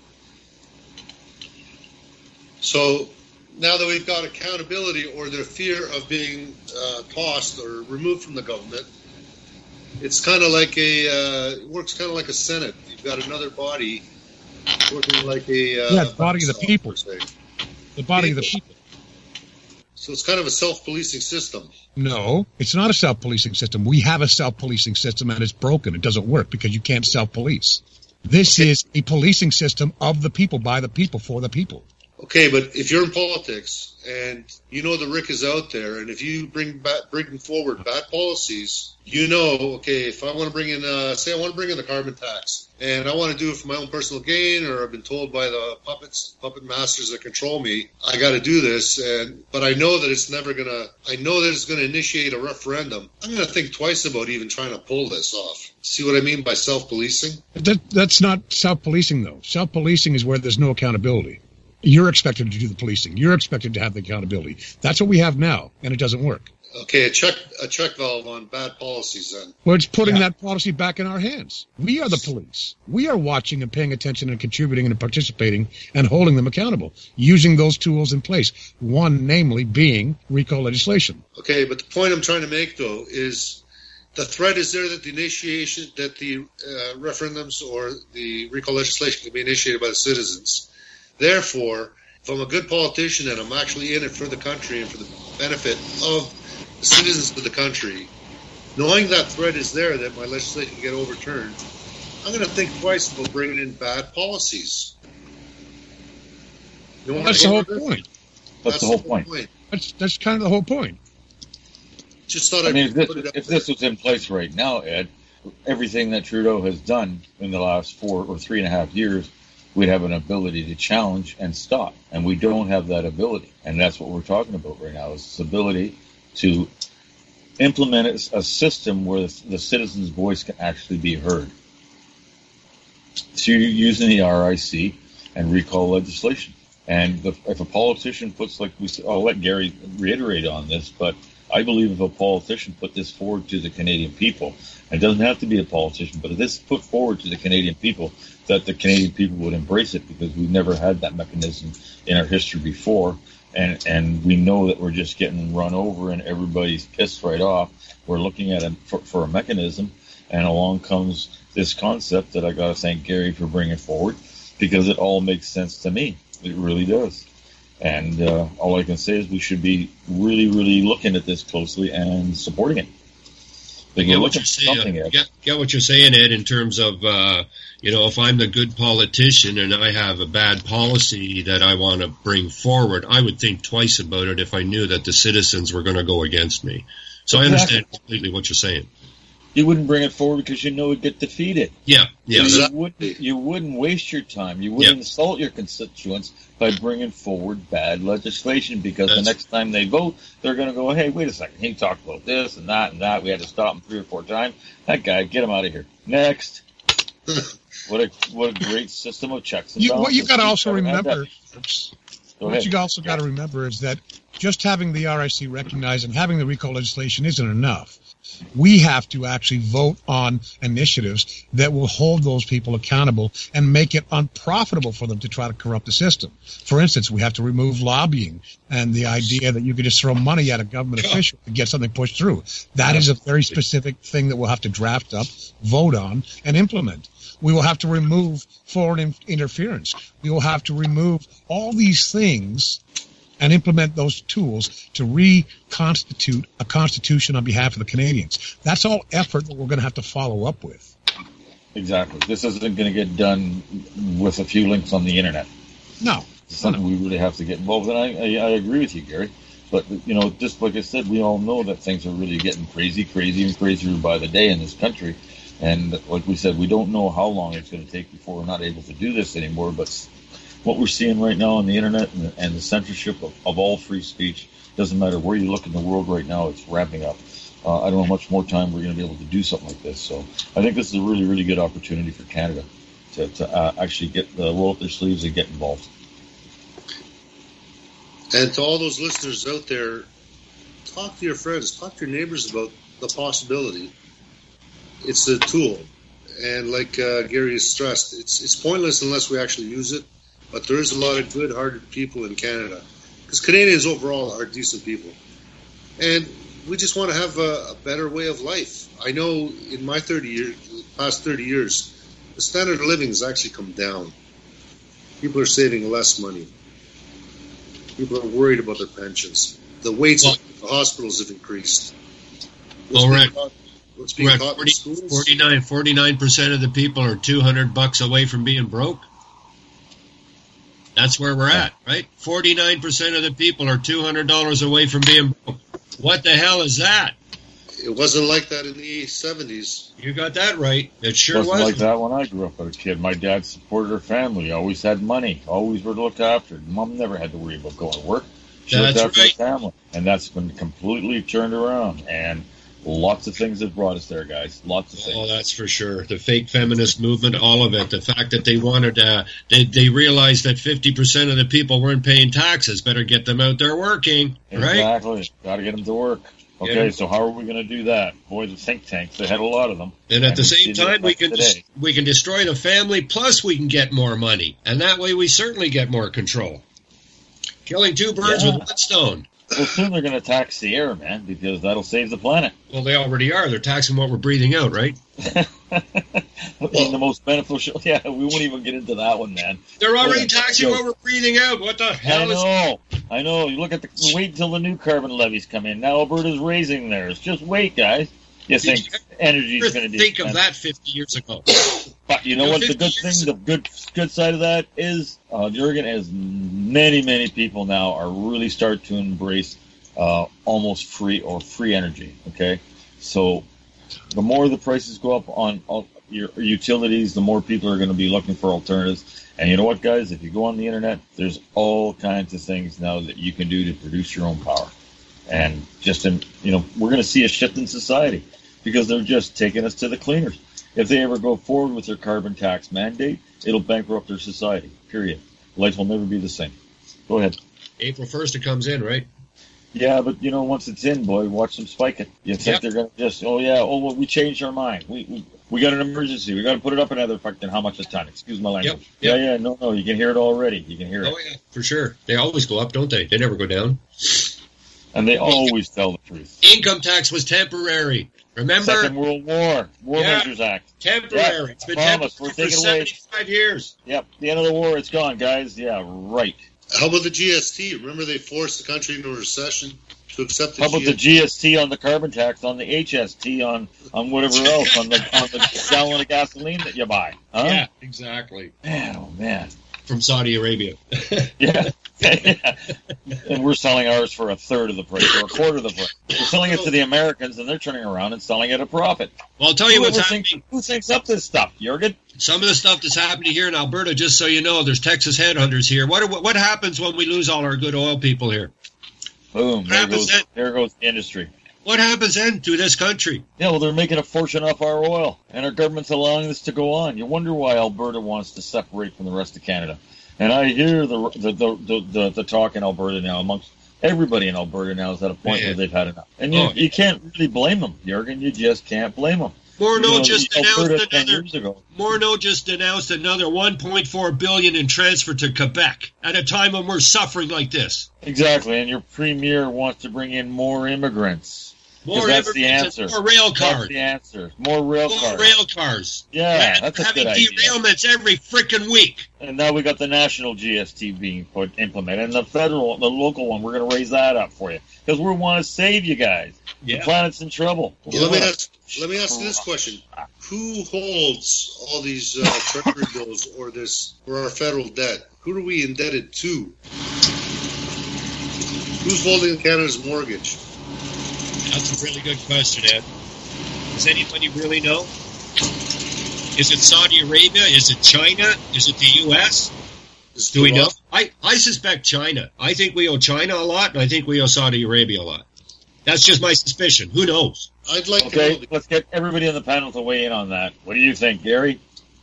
So now that we've got accountability or the fear of being tossed or removed from the government, it's kind of like it works kind of like a Senate. You've got another body working like a body of the people. The body of the people. So it's kind of a self-policing system. No, it's not a self-policing system. We have a self-policing system and it's broken. It doesn't work because you can't self-police. This is a policing system of the people, by the people, for the people. Okay, but if you're in politics and you know the RIC is out there, and if you bring forward bad policies, you know, okay, if I want to bring in, say I want to bring in the carbon tax, and I want to do it for my own personal gain, or I've been told by the puppet masters that control me, I got to do this, but I know that it's going to initiate a referendum. I'm going to think twice about even trying to pull this off. See what I mean by self-policing? That's not self-policing, though. Self-policing is where there's no accountability. You're expected to do the policing. You're expected to have the accountability. That's what we have now, and it doesn't work. Okay, a check valve on bad policies then. Well, it's putting that policy back in our hands. We are the police. We are watching and paying attention and contributing and participating and holding them accountable, using those tools in place. One, namely, being recall legislation. Okay, but the point I'm trying to make, though, is the threat is there that the referendums or the recall legislation can be initiated by the citizens. Therefore, if I'm a good politician and I'm actually in it for the country and for the benefit of the citizens of the country, knowing that threat is there that my legislation can get overturned, I'm going to think twice about bringing in bad policies. That's the whole point. That's the whole point. That's kind of the whole point. Just thought if this was in place right now, Ed, everything that Trudeau has done in the last 4 or 3.5 years, we'd have an ability to challenge and stop. And we don't have that ability. And that's what we're talking about right now, is this ability to implement a system where the citizen's voice can actually be heard. So you're using the RIC and recall legislation. And if a politician puts, like we said, I'll let Gary reiterate on this, but I believe if a politician put this forward to the Canadian people, and it doesn't have to be a politician, but if this put forward to the Canadian people, that the Canadian people would embrace it, because we've never had that mechanism in our history before. And we know that we're just getting run over and everybody's pissed right off. We're looking at it for a mechanism, and along comes this concept that I got to thank Gary for bringing forward, because it all makes sense to me. It really does. And all I can say is we should be really, really looking at this closely and supporting it. Get what you're saying, Ed, in terms of, if I'm the good politician and I have a bad policy that I want to bring forward, I would think twice about it if I knew that the citizens were going to go against me. So I understand completely what you're saying. You wouldn't bring it forward because you know it'd get defeated. Yeah. You wouldn't waste your time. You wouldn't insult your constituents by bringing forward bad legislation, because the next time they vote, they're going to go, hey, wait a second, he talked about this and that and that. We had to stop him 3 or 4 times. That guy, get him out of here. Next. What a great system of checks and balances. What you got to also remember, what you also got to remember is that just having the RIC recognized and having the recall legislation isn't enough. We have to actually vote on initiatives that will hold those people accountable and make it unprofitable for them to try to corrupt the system. For instance, we have to remove lobbying and the idea that you could just throw money at a government official to get something pushed through. That is a very specific thing that we'll have to draft up, vote on, and implement. We will have to remove foreign interference. We will have to remove all these things and implement those tools to reconstitute a constitution on behalf of the Canadians. That's all effort that we're going to have to follow up with. Exactly. This isn't going to get done with a few links on the internet. No. It's something we really have to get involved in. I agree with you, Gary. But, just like I said, we all know that things are really getting crazier and crazier by the day in this country. And like we said, we don't know how long it's going to take before we're not able to do this anymore. But what we're seeing right now on the internet and the censorship of all free speech, doesn't matter where you look in the world right now, it's ramping up. I don't know how much more time we're going to be able to do something like this. So I think this is a really, really good opportunity for Canada to actually roll up their sleeves and get involved. And to all those listeners out there, talk to your friends, talk to your neighbors about the possibility. It's a tool. And like Gary has stressed, it's pointless unless we actually use it. But there is a lot of good-hearted people in Canada, because Canadians overall are decent people. And we just want to have a better way of life. I know in my past 30 years, the standard of living has actually come down. People are saving less money. People are worried about their pensions. The waits at the hospitals have increased. What's being taught in schools? 49% of the people are $200 away from being broke. That's where we're at, right? 49% of the people are $200 away from being broke. What the hell is that? It wasn't like that in the 70s. You got that right. It sure wasn't. Like that when I grew up as a kid. My dad supported her family, always had money, always were looked after. Mom never had to worry about going to work. She looked after her family. And that's been completely turned around. And lots of things have brought us there, guys. Lots of things. Oh, that's for sure. The fake feminist movement, all of it. The fact that they wanted they realized that 50% of the people weren't paying taxes. Better get them out there working, right? Exactly. Got to get them to work. Okay, so how are we going to do that? Boy, the think tanks, they had a lot of them. And at the same time, we can destroy the family, plus we can get more money. And that way we certainly get more control. Killing 2 birds with one stone. Well, soon they're going to tax the air, man, because that'll save the planet. Well, they already are. They're taxing what we're breathing out, right? The most beneficial. Yeah, we won't even get into that one, man. They're already taxing what we're breathing out. What the hell I know. You look at wait until the new carbon levies come in. Now Alberta's raising theirs. Just wait, guys. You think energy is going to think of that 50 years ago? But you know what? The good thing, the good side of that is, Jurgen, as many people now are really start to embrace almost free energy. Okay, so the more the prices go up on your utilities, the more people are going to be looking for alternatives. And you know what, guys? If you go on the internet, there's all kinds of things now that you can do to produce your own power. And just we're going to see a shift in society because they're just taking us to the cleaners. If they ever go forward with their carbon tax mandate, it'll bankrupt their society, period. Life will never be the same. Go ahead. April 1st it comes in, right? Yeah, but, once it's in, boy, watch them spike it. You think they're going to just, we changed our mind. We got an emergency. We got to put it up another fucking how much a ton? Excuse my language. Yep. No, you can hear it already. You can hear it. Oh, yeah, for sure. They always go up, don't they? They never go down. And they always tell the truth. Income tax was temporary. Remember? Second World War. Measures Act. Temporary. It's been temporary for 75 years. Yep. The end of the war, it's gone, guys. Yeah, right. How about the GST? Remember they forced the country into a recession to accept the How about the GST on the carbon tax, on the HST, on whatever else, on the gallon of gasoline that you buy? Huh? Yeah, exactly. Man, oh man. From Saudi Arabia. Yeah. And we're selling ours for a third of the price or a quarter of the price. We're selling it to the Americans, and they're turning around and selling it at a profit. Well, I'll tell you what's happening. Who thinks up this stuff, Jurgen? Some of the stuff that's happening here in Alberta, just so you know, there's Texas headhunters here. What happens when we lose all our good oil people here? Boom. There goes the industry. What happens then to this country? Yeah, well, they're making a fortune off our oil, and our government's allowing this to go on. You wonder why Alberta wants to separate from the rest of Canada. And I hear the talk in Alberta now amongst everybody in Alberta now is at a point where they've had enough. And you can't really blame them, Jurgen. You just can't blame them. Morneau just announced another $1.4 billion in transfer to Quebec at a time when we're suffering like this. Exactly, and your premier wants to bring in more immigrants. That's the answer. More rail cars. That's the answer. More rail cars. Yeah, that's a good idea. Having derailments every freaking week. And now we got the national GST being implemented, and the local one. We're going to raise that up for you because we want to save you guys. Yeah. The planet's in trouble. Well, let me ask you this question: who holds all these treasury bills or our federal debt? Who are we indebted to? Who's holding Canada's mortgage? That's a really good question, Ed. Does anybody really know? Is it Saudi Arabia? Is it China? Is it the U.S.? Do we know? I suspect China. I think we owe China a lot, and I think we owe Saudi Arabia a lot. That's just my suspicion. Who knows? I'd like to know. Let's get everybody on the panel to weigh in on that. What do you think, Gary?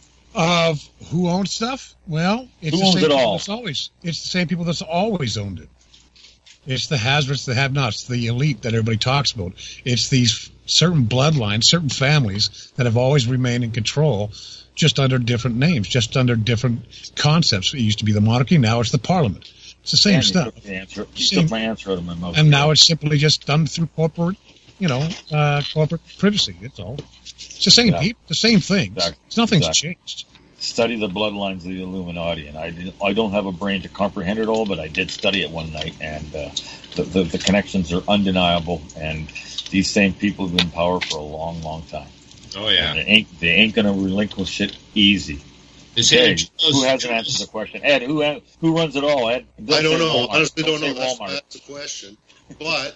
Who owns stuff? Well, it's who owns it all? It's the same people that's always owned it. It's the hazards, the have-nots, the elite that everybody talks about. It's these certain bloodlines, certain families that have always remained in control, just under different names, just under different concepts. It used to be the monarchy, now it's the parliament. It's the same stuff. You took my answer out of my mouth. And now it's simply just done through corporate, corporate privacy. That's all. It's the same people, the same things. Exactly. Nothing's changed. Study the bloodlines of the Illuminati, and I don't have a brain to comprehend it all, but I did study it one night, and the connections are undeniable, and these same people have been in power for a long, long time. Oh, yeah. And they ain't going to relinquish it easy. Who hasn't answered the question? Ed, who runs it all, Ed? I don't know. Honestly, don't know. That's the question. But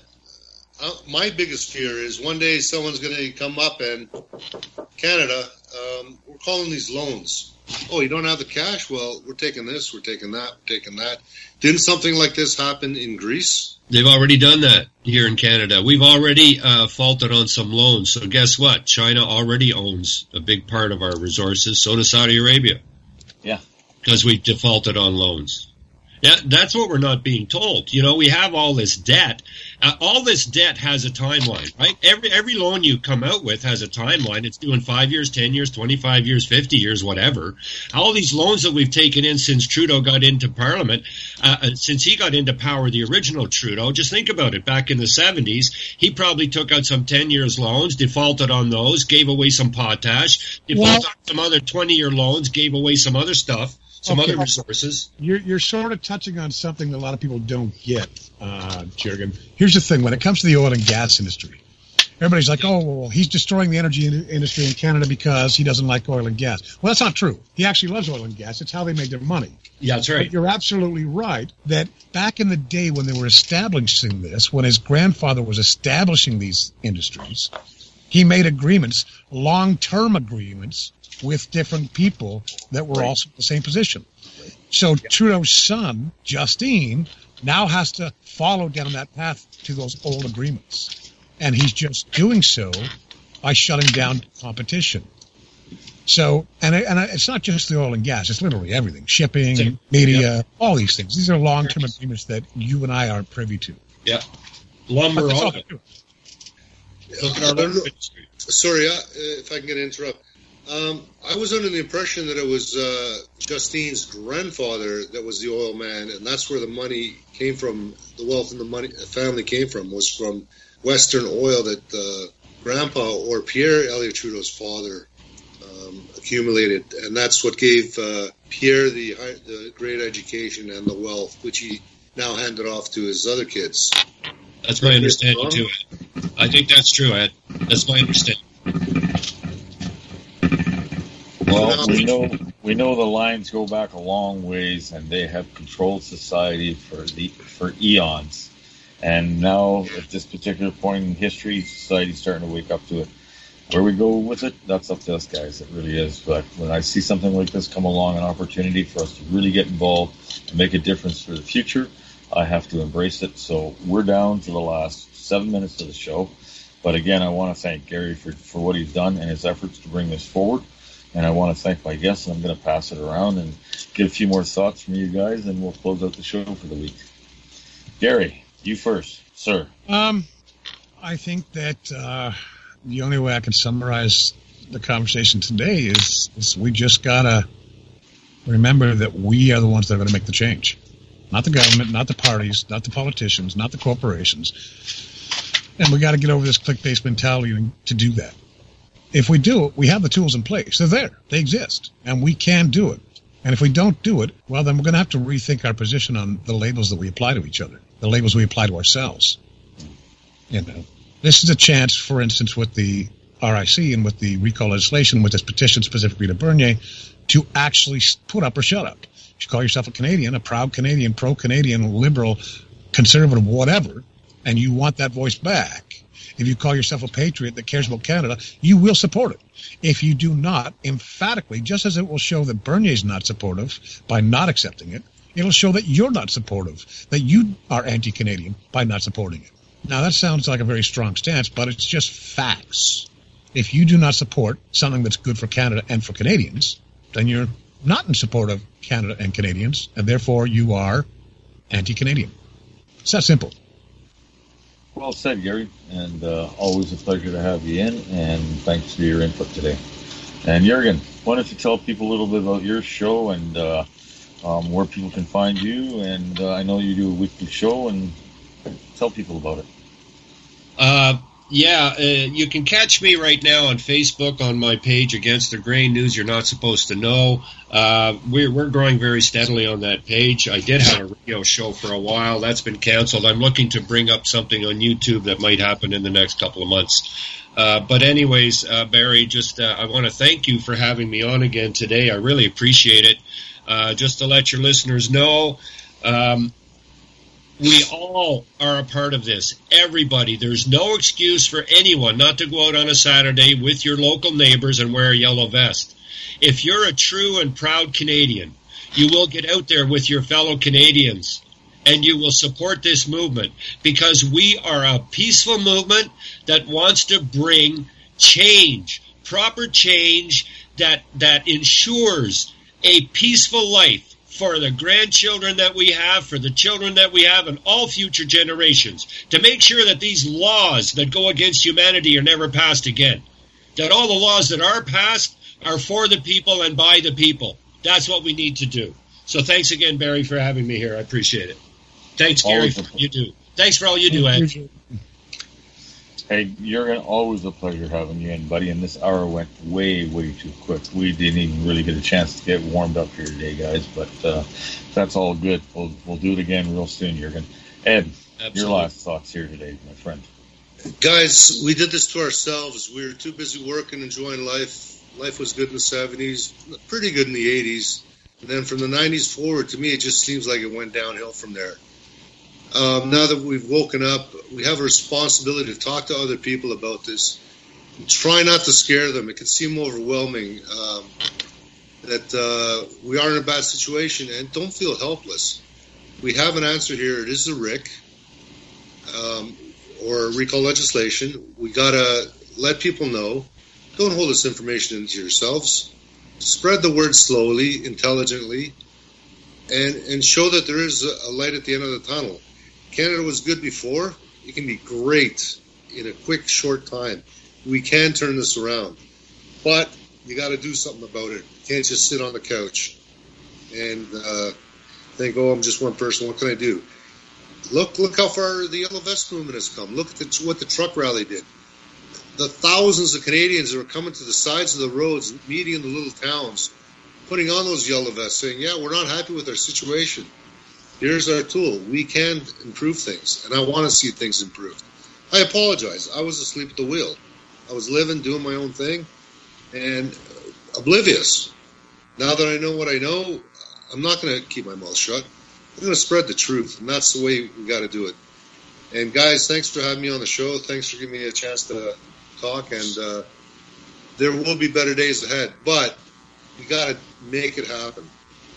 my biggest fear is one day someone's going to come up in Canada. We're calling these loans. Oh, you don't have the cash? Well, we're taking this, we're taking that, we're taking that. Didn't something like this happen in Greece? They've already done that here in Canada. We've already faulted on some loans. So guess what? China already owns a big part of our resources. So does Saudi Arabia. Yeah. Because we defaulted on loans. Yeah, that's what we're not being told. We have all this debt. All this debt has a timeline, right? Every loan you come out with has a timeline. It's due in 5 years, 10 years, 25 years, 50 years, whatever. All these loans that we've taken in since Trudeau got into Parliament, since he got into power, the original Trudeau, just think about it. Back in the 70s, he probably took out some 10 years loans, defaulted on those, gave away some potash, defaulted on some other 20-year loans, gave away some other stuff. Some other resources. You're sort of touching on something that a lot of people don't get, Jurgen. Here's the thing. When it comes to the oil and gas industry, everybody's like, oh, well, he's destroying the energy industry in Canada because he doesn't like oil and gas. Well, that's not true. He actually loves oil and gas. It's how they make their money. Yeah, that's right. But you're absolutely right that back in the day when they were establishing this, when his grandfather was establishing these industries, he made agreements, long-term agreements, with different people that were also in the same position. So Trudeau's son, Justine, now has to follow down that path to those old agreements. And he's just doing so by shutting down competition. So, and it's not just the oil and gas, it's literally everything. Shipping, media, all these things. These are long-term agreements that you and I aren't privy to. Yeah. Lumber, all of it. Sorry, if I can get interrupt. I was under the impression that it was Justine's grandfather that was the oil man, and that's where the money came from. The wealth and the money family came from was from Western Oil that Grandpa or Pierre Elliott Trudeau's father accumulated, and that's what gave Pierre the great education and the wealth, which he now handed off to his other kids. That's my understanding too, Ed. I think that's true, Ed. That's my understanding. Well, we know the lines go back a long ways, and they have controlled society for eons. And now, at this particular point in history, society's starting to wake up to it. Where we go with it, that's up to us guys. It really is. But when I see something like this come along, an opportunity for us to really get involved, to make a difference for the future, I have to embrace it. So we're down to the last 7 minutes of the show. But again, I want to thank Gary for what he's done and his efforts to bring this forward. And I want to thank my guests, and I'm going to pass it around and get a few more thoughts from you guys, and we'll close out the show for the week. Gary, you first, sir. I think that the only way I can summarize the conversation today is we just got to remember that we are the ones that are going to make the change. Not the government, not the parties, not the politicians, not the corporations. And we got to get over this clique-based mentality to do that. If we do it, we have the tools in place. They're there. They exist. And we can do it. And if we don't do it, well, then we're going to have to rethink our position on the labels that we apply to each other, the labels we apply to ourselves. You know, this is a chance, for instance, with the RIC and with the recall legislation, with this petition specifically to Bernier, to actually put up or shut up. You call yourself a Canadian, a proud Canadian, pro-Canadian, liberal, conservative, whatever, and you want that voice back. If you call yourself a patriot that cares about Canada, you will support it. If you do not, emphatically, just as it will show that Bernier's not supportive by not accepting it, it'll show that you're not supportive, that you are anti-Canadian by not supporting it. Now, that sounds like a very strong stance, but it's just facts. If you do not support something that's good for Canada and for Canadians, then you're not in support of Canada and Canadians, and therefore you are anti-Canadian. It's that simple. Well said, Gary, and always a pleasure to have you in, and thanks for your input today. And Jurgen, why don't you tell people a little bit about your show and where people can find you, and I know you do a weekly show, and tell people about it. You can catch me right now on Facebook on my page, Against the Grain News You're Not Supposed to Know. We're growing very steadily on that page. I did have a radio show for a while. That's been canceled. I'm looking to bring up something on YouTube that might happen in the next couple of months. But anyways, Barry, I want to thank you for having me on again today. I really appreciate it. Just to let your listeners know, we all are a part of this. Everybody. There's no excuse for anyone not to go out on a Saturday with your local neighbors and wear a yellow vest. If you're a true and proud Canadian, you will get out there with your fellow Canadians and you will support this movement, because we are a peaceful movement that wants to bring change, proper change that ensures a peaceful life for the grandchildren that we have, for the children that we have, and all future generations, to make sure that these laws that go against humanity are never passed again. That all the laws that are passed are for the people and by the people. That's what we need to do. So thanks again, Barry, for having me here. I appreciate it. Thanks, Gary, for what you do. Thanks for all you do, Ed. Hey, Jurgen, always a pleasure having you in, buddy. And this hour went way, way too quick. We didn't even really get a chance to get warmed up here today, guys. But that's all good. We'll do it again real soon, Jurgen. Ed, Absolutely. Your last thoughts here today, my friend. Guys, we did this to ourselves. We were too busy working, enjoying life. Life was good in the 70s, pretty good in the 80s. And then from the 90s forward, to me, it just seems like it went downhill from there. Now that we've woken up, we have a responsibility to talk to other people about this. Try not to scare them. It can seem overwhelming that we are in a bad situation, and don't feel helpless. we have an answer here. It is a RIC or recall legislation. We got to let people know. Don't hold this information into yourselves. Spread the word slowly, intelligently, and show that there is a light at the end of the tunnel. Canada was good before. It can be great in a quick, short time. We can turn this around. But you got to do something about it. You can't just sit on the couch and think, oh, I'm just one person. What can I do? Look how far the Yellow Vest movement has come. Look at what the truck rally did. The thousands of Canadians that were coming to the sides of the roads, meeting in the little towns, putting on those yellow vests, saying, yeah, we're not happy with our situation. Here's our tool. We can improve things, and I want to see things improved. I apologize. I was asleep at the wheel. I was living, doing my own thing, and oblivious. Now that I know what I know, I'm not going to keep my mouth shut. I'm going to spread the truth, and that's the way we got to do it. And guys, thanks for having me on the show. Thanks for giving me a chance to talk, and there will be better days ahead, but we got to make it happen.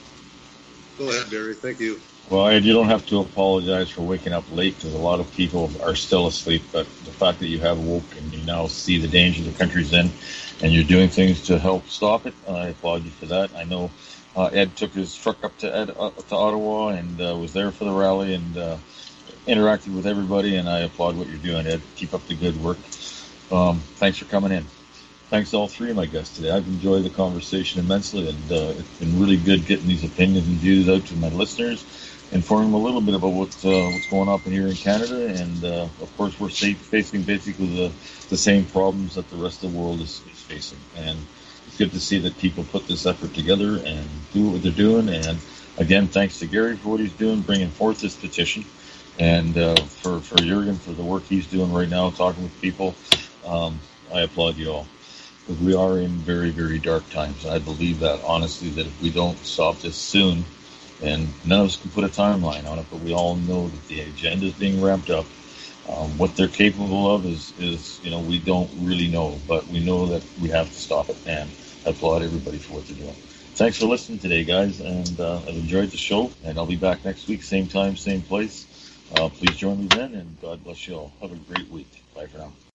Go ahead, Barry. Thank you. Well, Ed, you don't have to apologize for waking up late because a lot of people are still asleep, but the fact that you have woke and you now see the danger the country's in and you're doing things to help stop it, I applaud you for that. I know Ed took his truck up to Ottawa and was there for the rally and interacted with everybody, and I applaud what you're doing, Ed. Keep up the good work. Thanks for coming in. Thanks to all three of my guests today. I've enjoyed the conversation immensely, and it's been really good getting these opinions and views out to my listeners, informing them a little bit about what's going on here in Canada, and of course we're facing basically the same problems that the rest of the world is facing. And it's good to see that people put this effort together and do what they're doing. And again, thanks to Gary for what he's doing, bringing forth this petition, and for Jurgen for the work he's doing right now, talking with people. I applaud you all, because we are in very, very dark times. I believe that, honestly, that if we don't stop this soon, and none of us can put a timeline on it, but we all know that the agenda is being ramped up. What they're capable of is we don't really know, but we know that we have to stop it, and I applaud everybody for what they're doing. Thanks for listening today, guys, and I've enjoyed the show, and I'll be back next week, same time, same place. Please join me then, and God bless you all. Have a great week. Bye for now.